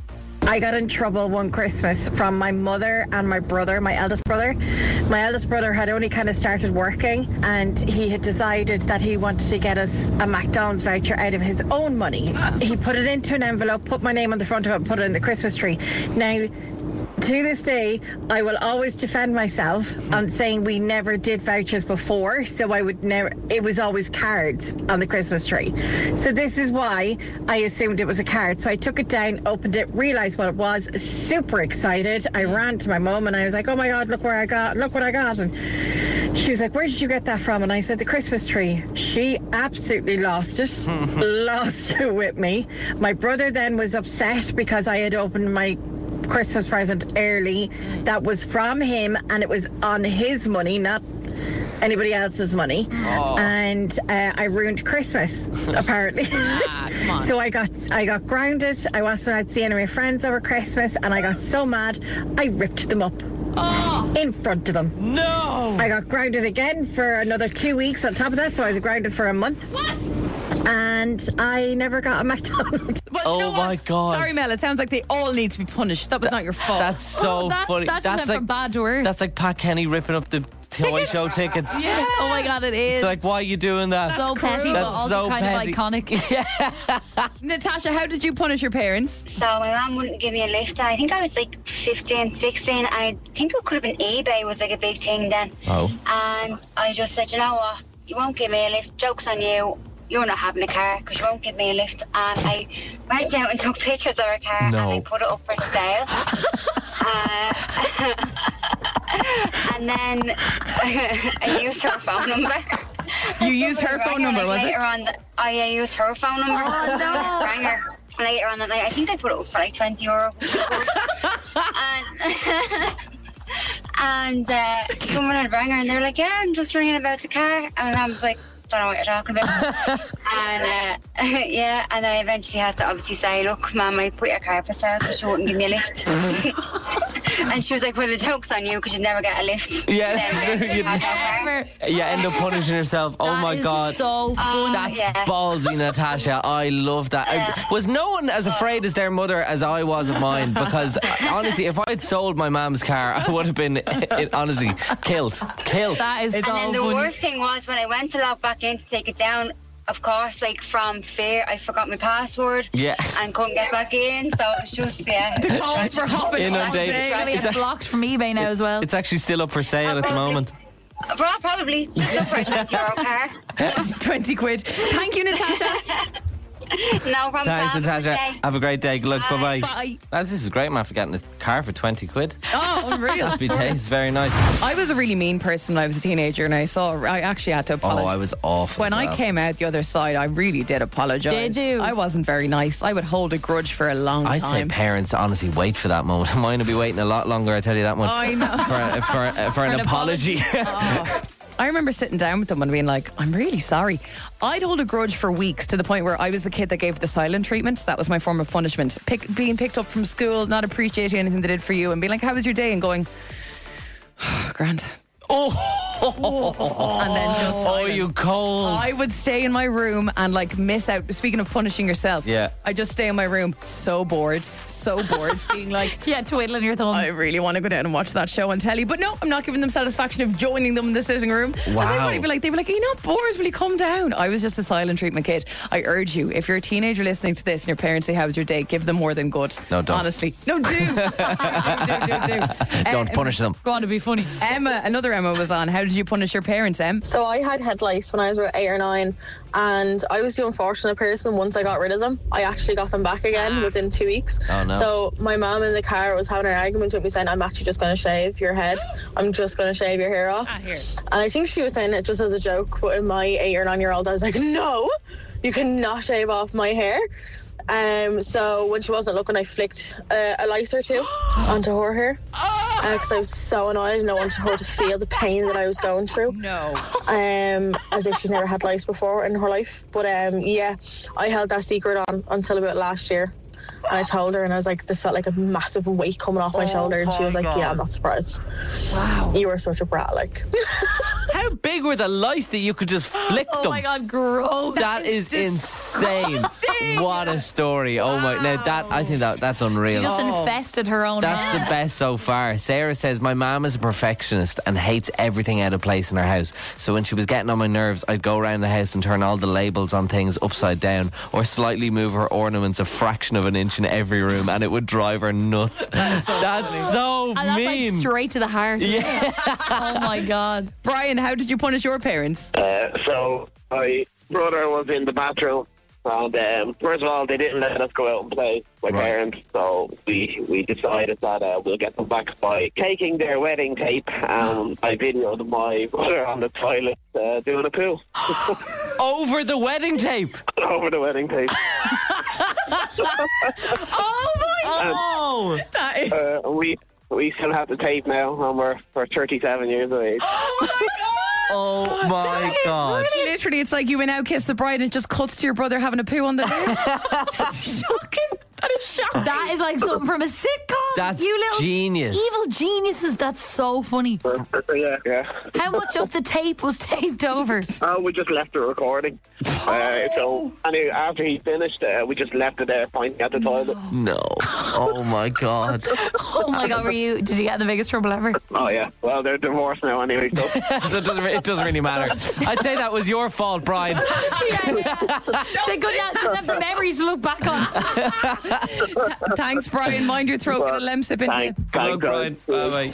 I got in trouble one Christmas from my mother and my brother, my eldest brother. My eldest brother had only kind of started working, and he had decided that he wanted to get us a McDonald's voucher out of his own money. He put it into an envelope, put my name on the front of it, and put it in the Christmas tree. Now, to this day, I will always defend myself on saying we never did vouchers before, so I would never, it was always cards on the Christmas tree. So this is why I assumed it was a card. So I took it down, opened it, realised what it was, super excited. I ran to my mum and I was like, oh my God, look what I got. And she was like, where did you get that from? And I said, the Christmas tree. She absolutely lost it, lost it with me. My brother then was upset because I had opened my Christmas present early that was from him, and it was on his money, not anybody else's money. And I ruined Christmas apparently. Come on. So I got grounded. I wasn't out seeing my friends over Christmas, and I got so mad I ripped them up in front of him. No! I got grounded again for another 2 weeks on top of that, so I was grounded for a month. What? And I never got a McDonald's. But you know my what? God. Sorry, Mel, it sounds like they all need to be punished. That was not your fault. That's so funny. That just went from bad to worse. That's like Pat Kenny ripping up the toy show tickets. Yeah. Oh my God, it is. It's like, why are you doing that? so petty, but That's also so kind petty. of iconic. Natasha, how did you punish your parents? So my mum wouldn't give me a lift. I think I was like 15, 16, and I think it could have been eBay was like a big thing then. Oh. And I just said, you know what, you won't give me a lift, joke's on you. You're not having a car because you won't give me a lift. And I went out and took pictures of our car and I put it up for sale. And then I used her phone number. You used her phone number, was it? I used her phone number. Oh, no. Rang her later on that night. I think I put it up for like €20. And someone had rang her and they were like, yeah, I'm just ringing about the car. And I was like, don't know what you're talking about. And yeah, and then I eventually had to obviously say, look, Mum, I put your car for sale because she wouldn't give me a lift. And she was like, well, the joke's on you because you'd never get a lift. Yeah, that's true. You end up punishing yourself. Oh my God. So fun. That's ballsy, Natasha. I love that. Was no one as afraid as their mother as I was of mine? Because honestly, if I had sold my mum's car, I would have been honestly killed. That is so funny. And then the worst thing was when I went to log back in to take it down, of course, like from fear, I forgot my password and couldn't get back in. So it was just, the calls were hopping It's blocked from eBay now as well. It's actually still up for sale at the moment. Probably. Just look for a €20 car. It's 20 quid. Thank you, Natasha. No problem. Thanks, Natasha. Have a great day. Good luck. Bye-bye. Bye. Lads, this is great. I'm after getting a car for 20 quid. Oh, unreal. Happy days. Very nice. I was a really mean person when I was a teenager, and I actually had to apologize. Oh, I was awful. When I came out the other side, I really did apologise. Did you? I wasn't very nice. I would hold a grudge for a long I'd time. say parents honestly wait for that moment. Mine will be waiting a lot longer, I tell you that much. I know. For an apology. I remember sitting down with them and being like, I'm really sorry. I'd hold a grudge for weeks to the point where I was the kid that gave the silent treatment. That was my form of punishment. Being picked up from school, not appreciating anything they did for you, and being like, how was your day? And going, grand. And then just silence. You cold. I would stay in my room and like miss out. Speaking of punishing yourself, I just stay in my room so bored, being like, twiddling your thumbs. I really want to go down and watch that show on telly, but no, I'm not giving them satisfaction of joining them in the sitting room. Wow. And they'd be like, are you not bored? Will you come down? I was just a silent treatment kid. I urge you, if you're a teenager listening to this and your parents say, how was your day? Give them more than good. No, don't. Honestly. No, do. Don't punish them. Go on to be funny. Another Emma was on. How did you punish your parents, Em? So I had head lice when I was about 8 or 9, and I was the unfortunate person. Once I got rid of them, I actually got them back again within 2 weeks. Oh no. So my mum in the car was having an argument with me saying, I'm actually just going to shave your head. I'm just going to shave your hair off. And I think she was saying it just as a joke, but in my 8 or 9 year old I was like, no, you cannot shave off my hair. So when she wasn't looking, I flicked a lice or two onto her hair because I was so annoyed and I wanted her to feel the pain that I was going through. No. As if she's never had lice before in her life. But I held that secret on until about last year. And I told her, and I was like, this felt like a massive weight coming off my shoulder. And she was like, yeah, I'm not surprised. Wow. You were such a brat, like. How big were the lice that you could just flick them? Oh my God, gross. That is insane. insane. What a story. Oh my, now I think that's unreal. She just infested her own That's house. the best so far. Sarah says, my mum is a perfectionist and hates everything out of place in her house. So when she was getting on my nerves, I'd go around the house and turn all the labels on things upside down or slightly move her ornaments a fraction of an inch in every room, and it would drive her nuts. That's so And that's mean. like straight to the heart. Yeah. Oh my God. Brian, how did you punish your parents? So my brother was in the bathroom, and first of all, they didn't let us go out and play, my parents. So we decided that we'll get them back by taking their wedding tape. I videoed my brother on the toilet doing a poo. Over the wedding tape? Over the wedding tape. Oh my God! That is... We still have the tape now, and we're 37 years of age. Oh my God. Literally, it's like you went out, kiss the bride, and it just cuts to your brother having a poo on the That's shocking. That is shocking. That is like something from a sitcom. That's you little genius. evil geniuses. That's so funny. Yeah. How much of the tape was taped over? We just left the recording. So anyway, after he finished, we just left it there pointing at the toilet. No. Oh my God. Oh my God, did you get in the biggest trouble ever? Oh yeah. Well, they're divorced now anyway, so, So it doesn't really matter. I'd say that was your fault, Brian. They couldn't have the memories to look back on. Thanks, Brian. Mind your throat. Get a lemon sip into it. Good luck, Brian. Bye-bye.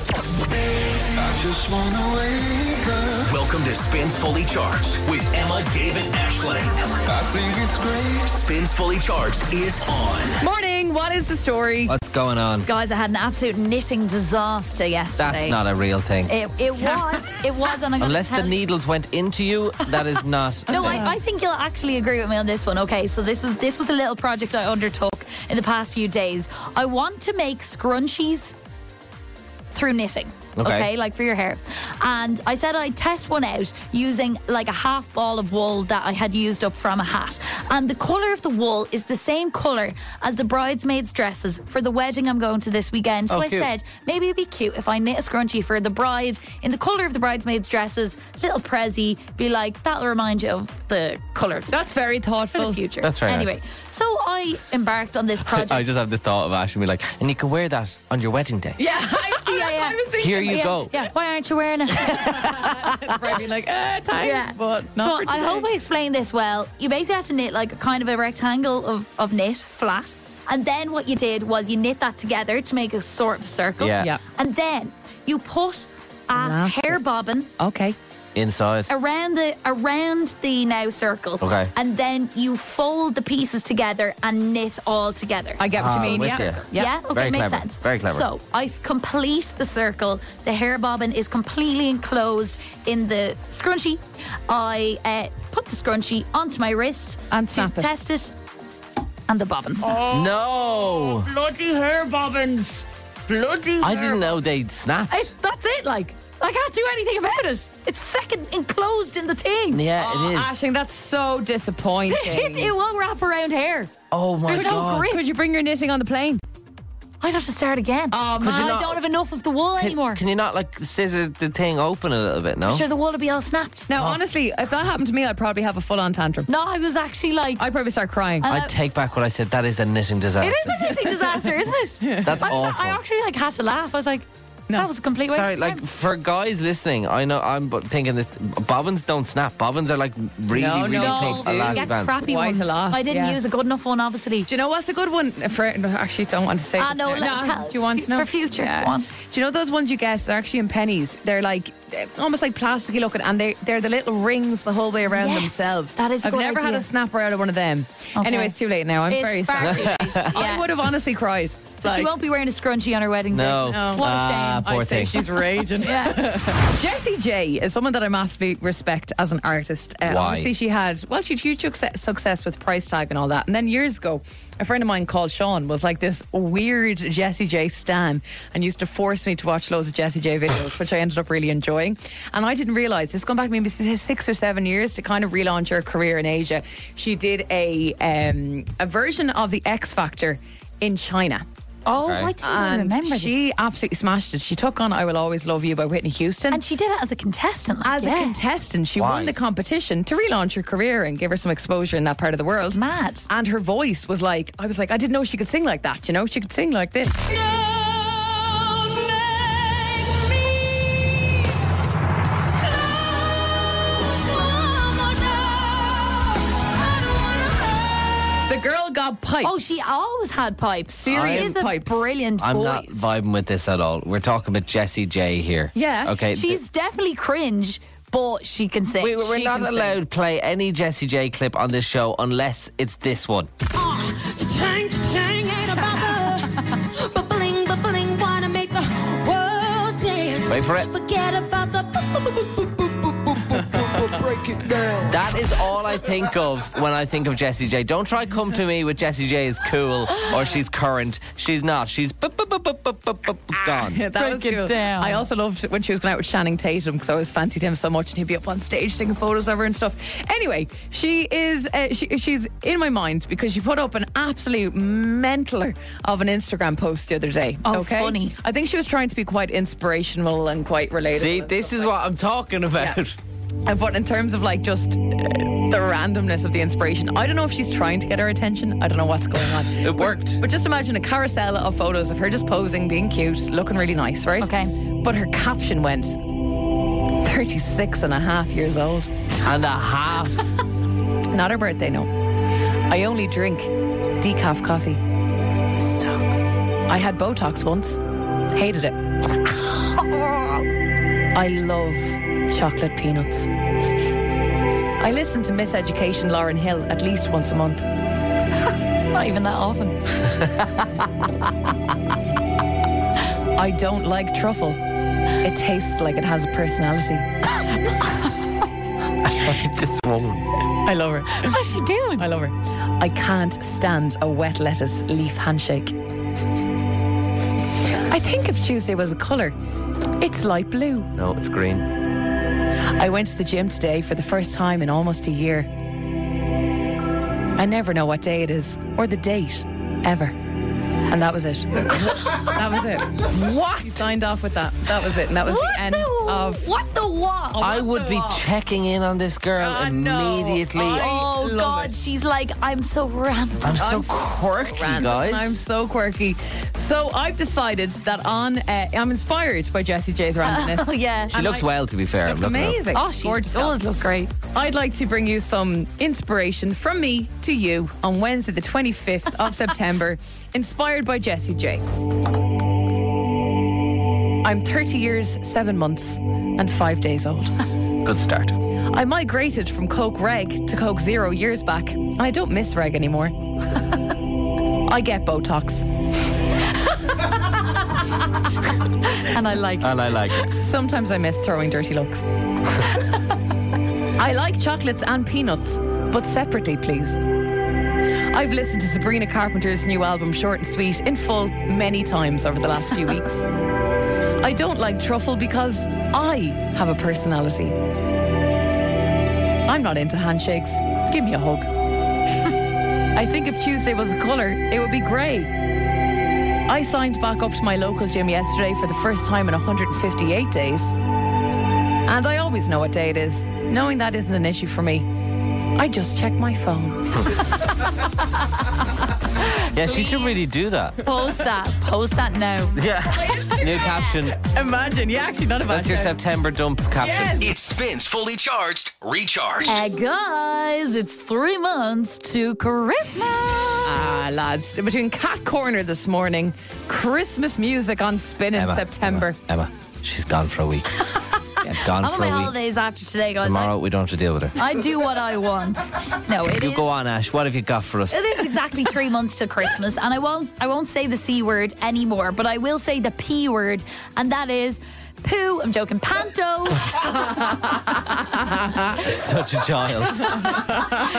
I just wanna wake up. Welcome to Spins Fully Charged with Emma, David, Ashling. I think it's great. Spins Fully Charged is on. Morning. What is the story? What's going on? Guys, I had an absolute knitting disaster yesterday. That's not a real thing. It was, and I'm going to Unless the needles went into you, that is not. No, I think you'll actually agree with me on this one. Okay, so this was a little project I undertook in the past few days. I want to make scrunchies through knitting. Okay, like for your hair. And I said I'd test one out using like a half ball of wool that I had used up from a hat. And the colour of the wool is the same colour as the bridesmaids' dresses for the wedding I'm going to this weekend. So I said, maybe it'd be cute if I knit a scrunchie for the bride in the colour of the bridesmaids' dresses, little prezzy, be like, that'll remind you of the colour of the That's very thoughtful. for the future. That's very Anyway, so I embarked on this project. I just have this thought of Ash and be like, and you can wear that on your wedding day. Yeah, I was thinking. Here you go. Yeah, why aren't you wearing it? Probably like, thanks, but not so for today. I hope I explained this well. You basically had to knit like a kind of a rectangle of knit flat, and then what you did was you knit that together to make a sort of circle. Yeah. And then you put a hair bobbin Inside. around the now circle. Okay. And then you fold the pieces together and knit all together. I get what you mean. with Yeah. you. Yeah? Okay, Very makes clever. sense. Very clever. So I complete the circle. The hair bobbin is completely enclosed in the scrunchie. I put the scrunchie onto my wrist And to snap it. test it, and the bobbin snapped. No. Bloody hair bobbins. Bloody I didn't know they'd snap. That's it, like. I can't do anything about it. It's fucking enclosed in the thing. Yeah, it is. Ashing, that's so disappointing. It won't wrap around hair. Oh my There's no God. grip. Could you bring your knitting on the plane? I'd have to start again. Oh, Because man. I don't have enough of the wool anymore. Can you not like scissor the thing open a little bit, no? Sure, the wool will be all snapped. Now, honestly, if that happened to me, I'd probably have a full-on tantrum. No, I was actually like... I'd probably start crying. And I'd take back what I said. That is a knitting disaster. It is a knitting disaster, isn't it? That's awful. I actually like had to laugh. I was like, that was a complete waste Sorry, of like time. for guys listening, I know I'm thinking this. Bobbins don't snap. Bobbins are like really No, take no, a last Get band. crappy Quite ones. a lot, I didn't yeah. use a good enough one, obviously. Do you know what's a good one? No, actually, don't want to say this no, now. tell. Do you want to know? For future. Go on. Do you know those ones you get? They're actually in pennies. They're like almost like plasticky looking, and they're the little rings the whole way around Yes, themselves. that is a I've good never had idea. a snapper out of one of them. Okay. Anyway, it's too late now. I'm It's very far sorry. too late. I Yeah. would have honestly cried. So she won't be wearing a scrunchie on her wedding day. No. What a shame. Poor I'd say thing. she's raging. Jessie J is someone that I massively respect as an artist. Why? Obviously, she had huge success with Price Tag and all that. And then years ago, a friend of mine called Sean was like this weird Jessie J stan and used to force me to watch loads of Jessie J videos, which I ended up really enjoying. And I didn't realise, it's gone back maybe 6 or 7 years to kind of relaunch her career in Asia. She did a version of the X Factor in China. Oh, Right. I think I remember she absolutely smashed it. She took on I Will Always Love You by Whitney Houston. And she did it as a contestant. As a contestant, she won the competition to relaunch her career and give her some exposure in that part of the world. Mad. And her voice was like, I was like, I didn't know she could sing like that, you know? She could sing like this. The girl got pipes. Oh, she always had pipes. Serious She is pipes. a brilliant I'm voice. not vibing with this at all. We're talking about Jessie J here. Yeah. Okay. She's definitely cringe, but she can sing. We're She not can allowed sing. to play any Jessie J clip on this show unless it's this one. Cha-chang, cha-chang, ain't about the bubbling, wanna make the world dance. Wait for it. Forget about the break it down. That is all I think of when I think of Jessie J. Don't try come to me with Jessie J is cool or she's current. She's not. She's gone. That was cool. I also loved when she was going out with Channing Tatum because I always fancied him so much and he'd be up on stage taking photos of her and stuff. Anyway, she is she's in my mind because she put up an absolute mentaler of an Instagram post the other day. Oh, funny. I think she was trying to be quite inspirational and quite relatable. See, this is what I'm talking about. Yeah. But in terms of like just the randomness of the inspiration, I don't know if she's trying to get our attention. I don't know what's going on. It worked. But just imagine a carousel of photos of her just posing, being cute, looking really nice, right? Okay. But her caption went 36 and a half years old. And a half. Not her birthday, no. I only drink decaf coffee. Stop. I had Botox once. Hated it. I love chocolate peanuts. I listen to Miss Education Lauren Hill at least once a month. Not even that often. I don't like truffle. It tastes like it has a personality. I hate this woman. I love her. What's she doing? I love her. I can't stand a wet lettuce leaf handshake. I think if Tuesday was a colour, it's light blue. No, it's green. I went to the gym today for the first time in almost a year. I never know what day it is or the date, ever. And that was it. That was it. What? He signed off with that. That was it. And that was the end of... What the what? I would be checking in on this girl immediately. Oh, God. She's like, I'm so random. I'm so quirky, guys. I'm so quirky. So I've decided that I'm inspired by Jessie J's randomness. Oh, yeah. She looks well, to be fair. Looks I'm looking amazing. Oh, she Gorgeous does girl. look great. I'd like to bring you some inspiration from me to you on Wednesday the 25th of September, inspired by Jessie J. I'm 30 years, 7 months and 5 days old. Good start. I migrated from Coke Reg to Coke Zero years back, and I don't miss Reg anymore. I get Botox. And I like it. And I like it. Sometimes I miss throwing dirty looks. I like chocolates and peanuts, but separately, please. I've listened to Sabrina Carpenter's new album, Short and Sweet, in full many times over the last few weeks. I don't like truffle because I have a personality. I'm not into handshakes. Give me a hug. I think if Tuesday was a colour, it would be grey. I signed back up to my local gym yesterday for the first time in 158 days. And I always know what day it is. Knowing that isn't an issue for me. I just check my phone. Yeah, she should really do that. Post that now. Yeah. New caption. Imagine, yeah, actually not a bad That's your shout. September dump caption. It spins fully charged, recharged. Hey guys, it's 3 months to Christmas. Ah, lads, between Cat Corner this morning, Christmas music on spin in September. Emma, she's gone for a week. Gone I'm on for my a week. holidays after today, guys. Tomorrow we don't have to deal with her. I do what I want. No, it You is. go on, Ash. What have you got for us? It is exactly 3 months to Christmas, and I won't say the C word anymore, but I will say the P word, and that is poo. I'm joking. Panto. Such a child.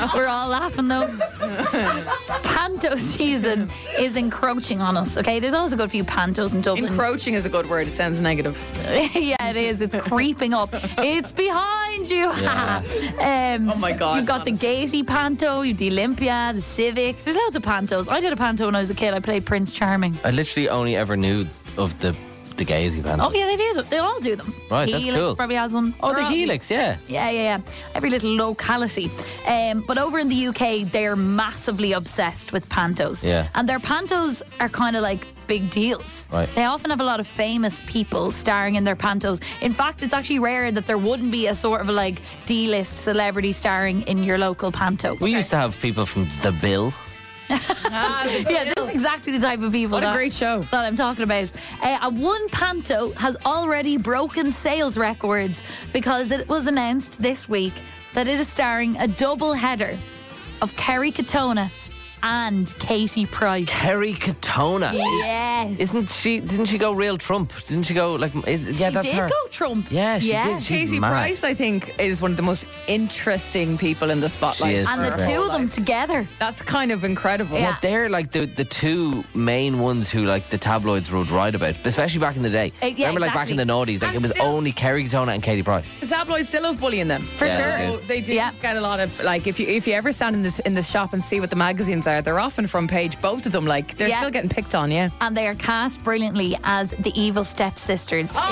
We're all laughing though. Panto season is encroaching on us, okay? There's also a good few pantos in Dublin. Encroaching is a good word. It sounds negative. Yeah, it is. It's creeping up. It's behind you. Yeah. Oh my God. You've got the Gaiety panto, you've the Olympia, the Civic. There's loads of pantos. I did a panto when I was a kid. I played Prince Charming. I literally only ever knew of the Gaiety band. Oh yeah, they do them. They all do them. Right, that's Helix cool. probably has one. Oh, the They're all- Helix, yeah. Yeah. Every little locality. But over in the UK, they're massively obsessed with pantos. Yeah. And their pantos are kind of like big deals. Right. They often have a lot of famous people starring in their pantos. In fact, it's actually rare that there wouldn't be a sort of like D-list celebrity starring in your local panto. We used to have people from The Bill. Yeah, this is exactly the type of people. What a great show that I'm talking about. One panto has already broken sales records because it was announced this week that it is starring a double header of Kerry Katona and Katie Price. Kerry Katona. Yes. Didn't she go real Trump? Didn't she go like? Yeah, She that's did her. go Trump. Yeah, she did. She's Katie mad. Price, I think, is one of the most interesting people in the spotlight. She is. And the Right. two of them together. That's kind of incredible. Yeah. They're like the two main ones who like the tabloids would write about, especially back in the day. Yeah, Remember, like back in the noughties, like And it was still- only Kerry Katona and Katie Price. The tabloids still love bullying them. For Yeah, sure. they So they do get a lot of, like, if you ever stand in the shop and see what the magazines are, they're often front page, both of them, like, they're Yeah. still getting picked on, yeah. And they are cast brilliantly as the evil stepsisters. Stop!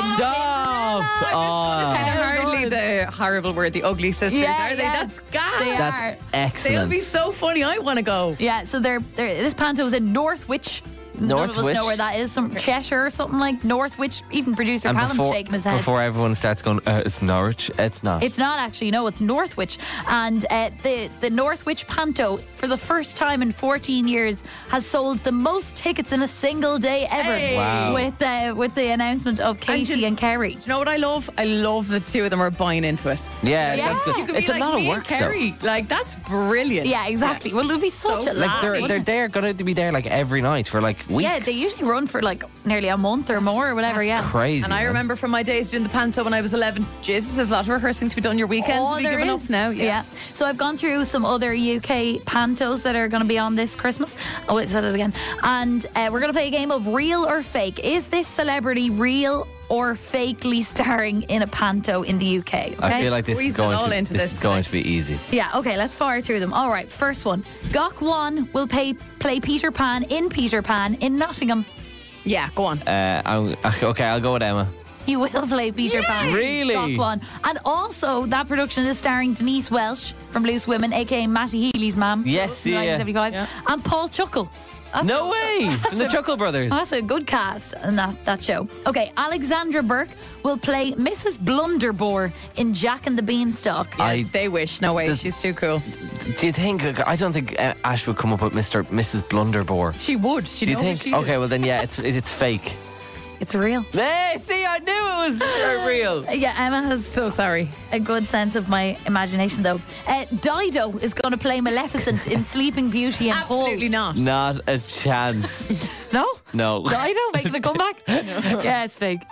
Kind of hardly the horrible word, the ugly sisters, Yeah, are they? yeah. That's gas. They That's are. excellent. They'll be so funny. I want to go. Yeah, so this panto is in Northwich. None of us Northwich? know where that is. Some Cheshire or something like Northwich. Even producer And Callum's shaking his head. before everyone starts going, it's Norwich. It's not. It's not actually, no, it's Northwich. And the Northwich Panto, for the first time in 14 years, has sold the most tickets in a single day ever. Hey. Wow. With the announcement of Katie and Kerry. Do you know what I love? I love the two of them are buying into it. yeah, Yeah. that's good. You could It's be a like lot of me work, and Kerry. Like, that's brilliant. Yeah, exactly. Well, it would be such So a though. Like laugh. they're wouldn't it? they're going to be there like every night for like weeks. Yeah, they usually run for like nearly a month or more or whatever, yeah. Crazy. And I man. remember from my days doing the panto when I was 11. Jesus, there's a lot of rehearsing to be done. Your weekends will be there given is. up now. Yeah. So I've gone through some other UK pantos that are going to be on this Christmas. Oh, wait, I said it again. And we're going to play a game of real or fake. Is this celebrity real or fakely starring in a panto in the UK? Okay? I feel like this is Squeezing going it all to into this this is going to be easy. Yeah, okay, let's fire through them. All right, first one. Gok Wan will play Peter Pan in Nottingham. Yeah, go on. Okay, I'll go with Emma. He will play Peter Pan. Really? Gok Wan. And also, that production is starring Denise Welsh from Loose Women, a.k.a. Matty Healy's mum. Yes, yeah. 1975. And Paul Chuckle. No way! From the Chuckle Brothers. That's a good cast in that show. Okay, Alexandra Burke will play Mrs. Blunderbore in Jack and the Beanstalk. Yeah, they wish. No way. She's too cool. Do you think? I don't think Ash would come up with Mrs. Blunderbore. She would. She Do you know who think? she is. Okay, well then, yeah, it's fake. It's real. Hey, see, I knew it was real. Yeah, Emma has So sorry. a good sense of my imagination, though. Dido is going to play Maleficent in Sleeping Beauty and Hull. Absolutely not. Not a chance. No? No. Dido making a comeback? Yeah, it's fake.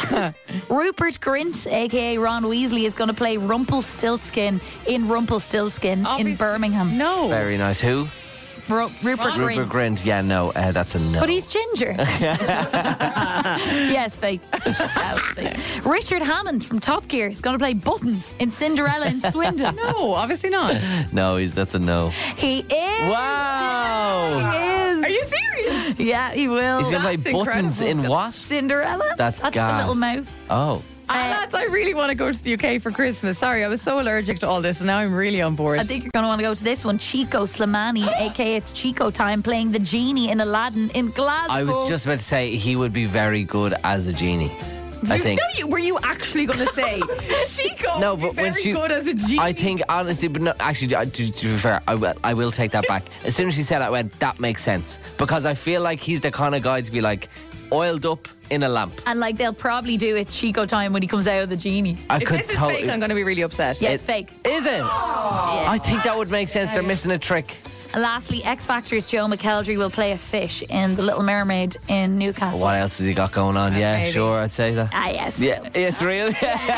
Rupert Grint, a.k.a. Ron Weasley, is going to play Rumpelstiltskin in Rumpelstiltskin in Obviously. Birmingham. No. Very nice. Who? Rupert Grint. Rupert Grint. Yeah, no, that's a no. But he's ginger. Yes, fake. Yeah, fake. Richard Hammond from Top Gear is going to play Buttons in Cinderella in Swindon. No, obviously not. No, that's a no. He is. Wow. He is. Are you serious? Yeah, he will. He's going to play That's Buttons incredible. in what? Cinderella? That's the gas. little mouse. Oh. Lads, I really want to go to the UK for Christmas. Sorry, I was so allergic to all this, and now I'm really on board. I think you're going to want to go to this one. Chico Slimani, aka it's Chico time, playing the genie in Aladdin in Glasgow. I was just about to say he would be very good as a genie. I think. No, were you actually going to say Chico? No, would be but when very she, good as a genie. I think honestly, but no, actually, to be fair, I will take that back. As soon as she said it, I went, that makes sense, because I feel like he's the kind of guy to be like oiled up in a lamp. And like they'll probably do it's Chico time when he comes out of the genie. If this is fake, I'm going to be really upset. Yeah, it's fake. Is it? I think that would make sense. They're missing a trick. And lastly, X Factor's Joe McKeldry will play a fish in The Little Mermaid in Newcastle. What else has he got going on? Yeah, maybe. sure, I'd say that. Ah, yes. Yeah, it's real.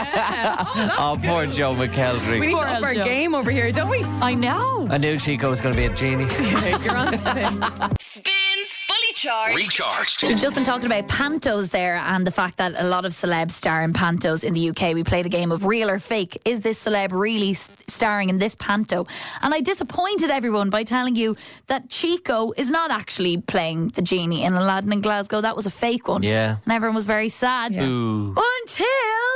Oh, poor Joe McKeldry. We need to up our game over here, don't we? I know. I knew Chico was going to be a genie. You're on the spin. Spins Fully Charged. Recharged. We've just been talking about pantos there and the fact that a lot of celebs star in pantos in the UK. We played a game of real or fake. Is this celeb really starring in this panto? And I disappointed everyone by telling you that Chico is not actually playing the genie in Aladdin in Glasgow. That was a fake one. Yeah. And everyone was very sad. Ooh. Until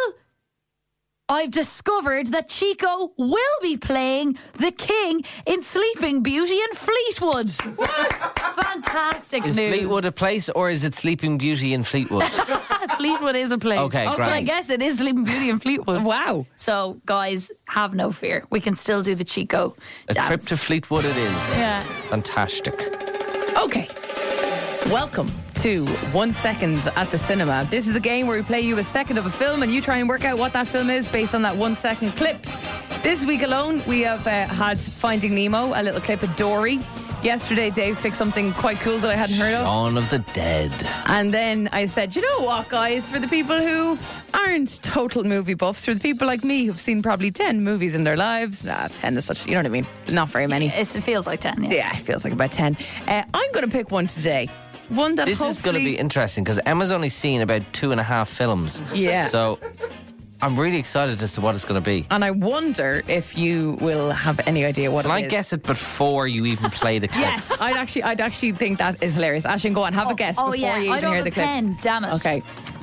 I've discovered that Chico will be playing the king in Sleeping Beauty in Fleetwood. What? Fantastic Is news. Fleetwood a place or is it Sleeping Beauty in Fleetwood? Fleetwood is a place. Okay, But grand. I guess it is Sleeping Beauty in Fleetwood. Wow. So, guys, have no fear. We can still do the Chico A dance. trip to Fleetwood it is. Yeah. Fantastic. Okay. Welcome to 1 Second at the Cinema. This is a game where we play you a second of a film and you try and work out what that film is based on that 1 second clip. This week alone, we have had Finding Nemo, a little clip of Dory. Yesterday, Dave picked something quite cool that I hadn't heard of. Shaun of the Dead. And then I said, you know what, guys, for the people who aren't total movie buffs, for the people like me who've seen probably 10 movies in their lives, 10 is such, you know what I mean? Not very many. It feels like 10, yeah. Yeah, it feels like about 10. I'm going to pick one today. One that This is going to hopefully- be interesting because Emma's only seen about 2.5 films. Yeah. So I'm really excited as to what it's going to be. And I wonder if you will have any idea what Can I it is. guess it before you even play the clip? Yes, I'd actually think that is hilarious. Ashton, go on, have a guess before yeah, you I even don't hear have the a clip. pen. Damn it. Okay.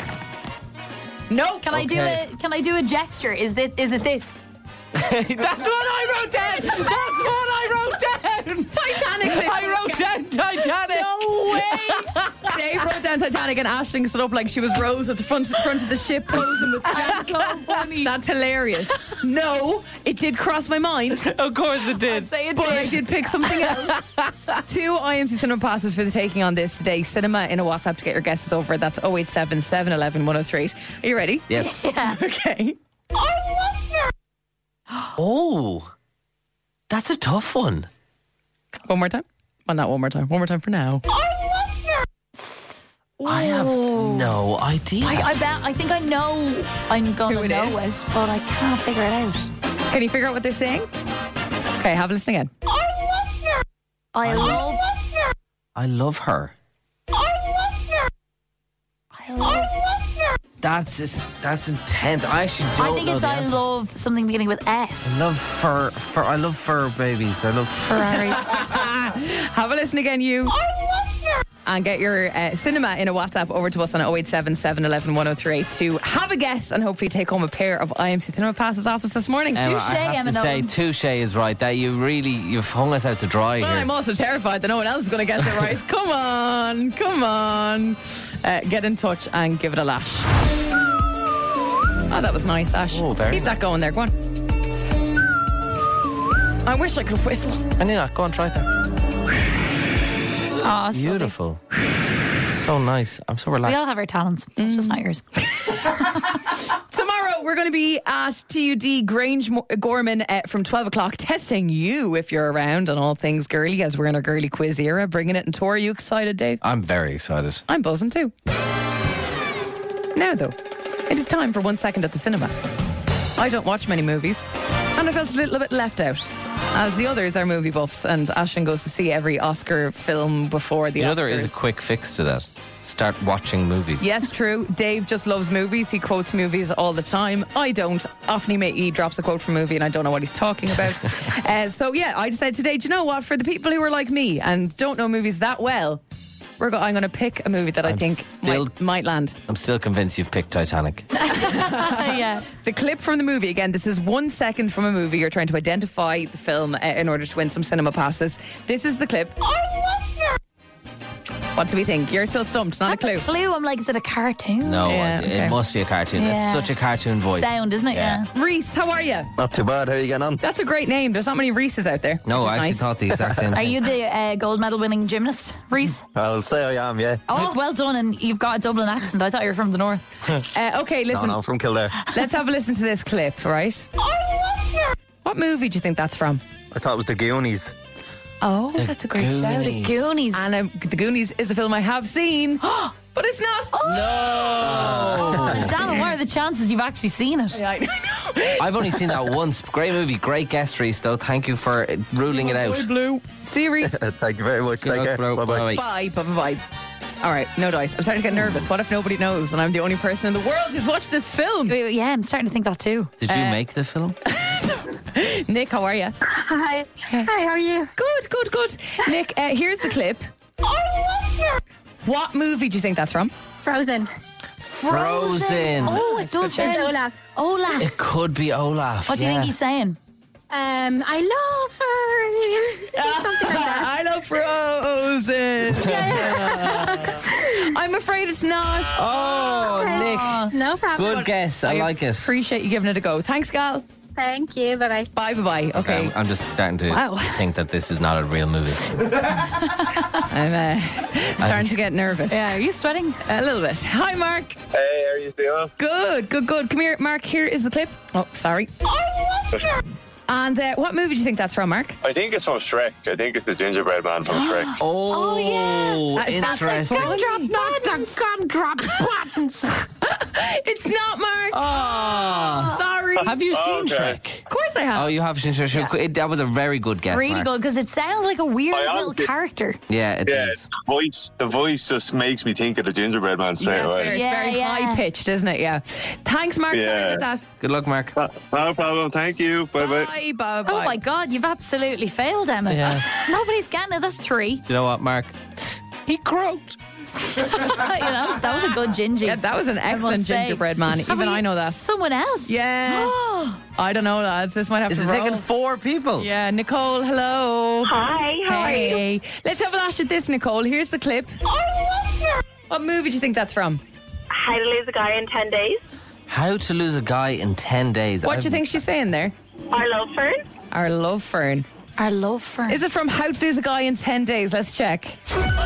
No. Can I do a gesture? Is it this? That's what I wrote down. That's what I wrote down. Titanic. I wrote down Titanic. No way. Dave wrote down Titanic and Ashton stood up like she was Rose at the front of the ship posing with That's so funny. That's hilarious. No, it did cross my mind. Of course it did. I'd say it But did. I did pick something else. 2 IMC Cinema passes for the taking on this today. Cinema in a WhatsApp to get your guesses over. That's 087 711 1038. Are you ready? Yes. Yeah. Okay. Oh, that's a tough one. One more time. Well, not one more time. One more time for now. I have no idea. I think I know I'm going Who to it know is? it, but I can't figure it out. Can you figure out what they're saying? Okay, have a listen again. I love I love her. That's intense. I actually don't I think know it's the I answer. love something beginning with F. I love fur. I love fur babies. I love Ferraris. Have a listen again, you. And get your cinema in a WhatsApp over to us on 087 711 1038 to have a guess and hopefully take home a pair of IMC Cinema passes off us this morning. Emma, Touche, I have Emma to say, Nolan. touche is right. That you've hung us out to dry Well, here. I'm also terrified that no one else is going to get it right. Come on. Get in touch and give it a lash. Oh, that was nice, Ash. Oh, very Keep that going there. Go on. I wish I could whistle. And you know, go on, try it there. Oh, Beautiful. So nice. I'm so We relaxed. all have our talents. It's just not yours. Tomorrow we're going to be at TUD Grange Gorman from 12 o'clock testing you if you're around on all things girly as we're in our girly quiz era, bringing it in tour. Are you excited, Dave? I'm very excited. I'm buzzing too. Now though, it is time for 1 second at the cinema. I don't watch many movies and I felt a little bit left out as the others are movie buffs and Ashton goes to see every Oscar film before the You know, Oscars. there is a quick fix to that. Start watching movies. Yes, true. Dave just loves movies. He quotes movies all the time. I don't. Often he drops a quote from a movie and I don't know what he's talking about. So yeah, I decided today, do you know what? For the people who are like me and don't know movies that well, I'm going to pick a movie that I think might land. I'm still convinced you've picked Titanic. Yeah. The clip from the movie, again, this is 1 second from a movie. You're trying to identify the film in order to win some cinema passes. This is the clip. What do we think? You're still stumped, not a clue. Clue, I'm like, is it a cartoon? No, Yeah, it okay. must be a cartoon. Yeah. It's such a cartoon voice. Sound, isn't it? Yeah. Reese, how are you? Not too bad. How are you getting on? That's a great name. There's not many Reeses out there. No, which is I actually nice. thought the exact same Are thing. you the gold medal winning gymnast, Reese? I'll say I am, yeah. Oh, well done. And you've got a Dublin accent. I thought you were from the north. Okay, listen. No, I'm from Kildare. Let's have a listen to this clip, right? What movie do you think that's from? I thought it was the Goonies. Oh, that's a great shout. The Goonies. And The Goonies is a film I have seen, but it's not. Oh, damn it, what are the chances you've actually seen it? Yeah, I know. I've only seen that once. Great movie, great guest, Reese, though. Thank you for ruling it out. Blue. See you, Reese. Thank you very much. Take care. Bye-bye. Bye. All right, no dice. I'm starting to get nervous. What if nobody knows and I'm the only person in the world who's watched this film? Yeah, I'm starting to think that too. Did you make the film? Nick, how are you? Hi. Hi, how are you? Good. Nick, here's the clip. I love her. What movie do you think that's from? Frozen. Oh, it does sound Olaf. It could be Olaf. What do you think he's saying? I love her. Something like that. I love Frozen. I'm afraid it's not. Oh, Okay. Nick. No problem. Good guess. I like it. Appreciate you giving it a go. Thanks, Gal. Thank you. Bye-bye. Bye. Okay. I'm just starting to think that this is not a real movie. I'm starting to get nervous. Yeah, are you sweating? A little bit. Hi, Mark. Hey, how are you doing? Good. Come here, Mark. Here is the clip. Oh, sorry. I love her. And what movie do you think that's from, Mark? I think it's from Shrek. I think it's the gingerbread man from Shrek. Oh, yeah. Interesting. Not the gumdrop buttons. It's not, Mark. Oh. Sorry. Have you seen Shrek? Of course I have. Oh, you have seen Shrek. Yeah. That was a very good guess, Really Mark. good, because it sounds like a weird little character. Yeah, it is. The voice just makes me think of the gingerbread man straight away. It's very high-pitched, isn't it? Yeah. Thanks, Mark. Sorry about that. Good luck, Mark. No problem. Thank you. Bye-bye. Bye. Oh my God, you've absolutely failed, Emma. Yeah. Nobody's getting it. That's 3. You know what, Mark? He croaked. That was a good gingy. Yeah, that was an excellent gingerbread man. Even I know that. Someone else? Yeah. I don't know, lads. This might have Is to it roll. taking 4 people? Yeah, Nicole, hello. Hi, how are you? Let's have a lash at this, Nicole. Here's the clip. I love her. What movie do you think that's from? How to Lose a Guy in 10 Days. How to Lose a Guy in 10 days. What do you think she's saying there? Our Love Fern. Our Love Fern. Our Love Fern. Is it from How to Lose a Guy in 10 Days? Let's check.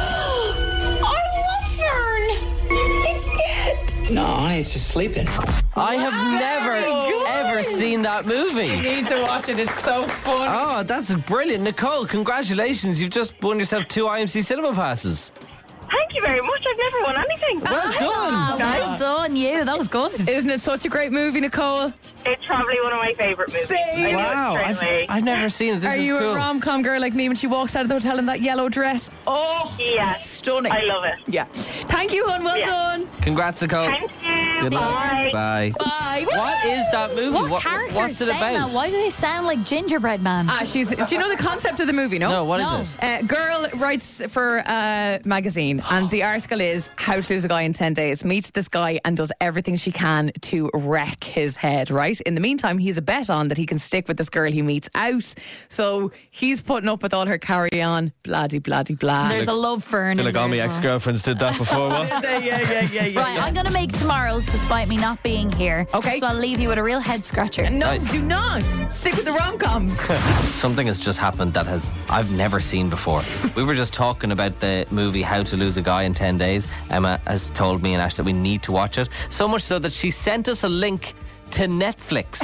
Our Love Fern is dead. No, honey, it's just sleeping. I have ever seen that movie. You need to watch it. It's so fun. Oh, that's brilliant. Nicole, congratulations. You've just won yourself 2 IMC cinema passes. Thank you very much. I've never won anything. Well done. Well done, you. That was good. Isn't it such a great movie, Nicole? It's probably one of my favourite movies. Same. Wow, I've never seen it. This Are is you cool. a rom-com girl like me when she walks out of the hotel in that yellow dress? Oh, yeah. Stunning. I love it. Yeah. Thank you, hon. Well done. Congrats, Nicole. Thank you. Good luck. Bye. Bye. What is that movie? What character what's is it saying about? that? Why do they sound like gingerbread man? Do you know the concept of the movie? No, what is it? Girl writes for a magazine, and the article is How to Lose a Guy in 10 Days. Meets this guy and does everything she can to wreck his head, right? In the meantime, he's a bet on that he can stick with this girl he meets out. So he's putting up with all her carry on, blah-de, blah-de, blah. There's a Love Fern. I feel like all my in there as well. ex-girlfriends did that before. What? Yeah. Right, I'm going to make tomorrow's despite me not being here. Okay. So I'll leave you with a real head scratcher. No, Nice. do not. Stick with the rom-coms. Something has just happened that I've never seen before. We were just talking about the movie How to Lose a Guy in 10 Days. Emma has told me and Ash that we need to watch it. So much so that she sent us a link to Netflix.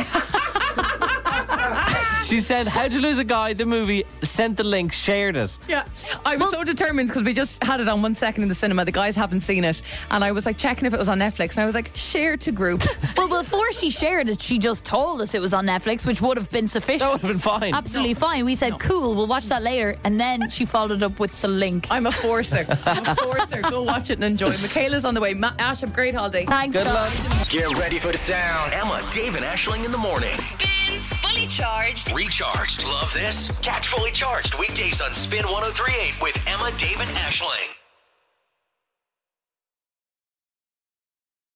She said, How to Lose a Guy, the movie, sent the link, shared it. Yeah, I was so determined because we just had it on 1 second in the cinema. The guys haven't seen it, and I was like checking if it was on Netflix, and I was like, share to group. Well, before she shared it, she just told us it was on Netflix, which would have been sufficient. That would have been fine. Absolutely fine. We said, cool, we'll watch that later. And then she followed up with the link. I'm a forcer. Go watch it and enjoy. Michaela's on the way. Ash, have a great holiday. Thanks, Good luck. Get ready for the sound. Emma, Dave, and Aisling in the morning. Spins Fully Charged. Recharged. Love this? Catch Fully Charged weekdays on Spin 103.8 with Emma, Dave, and Aisling.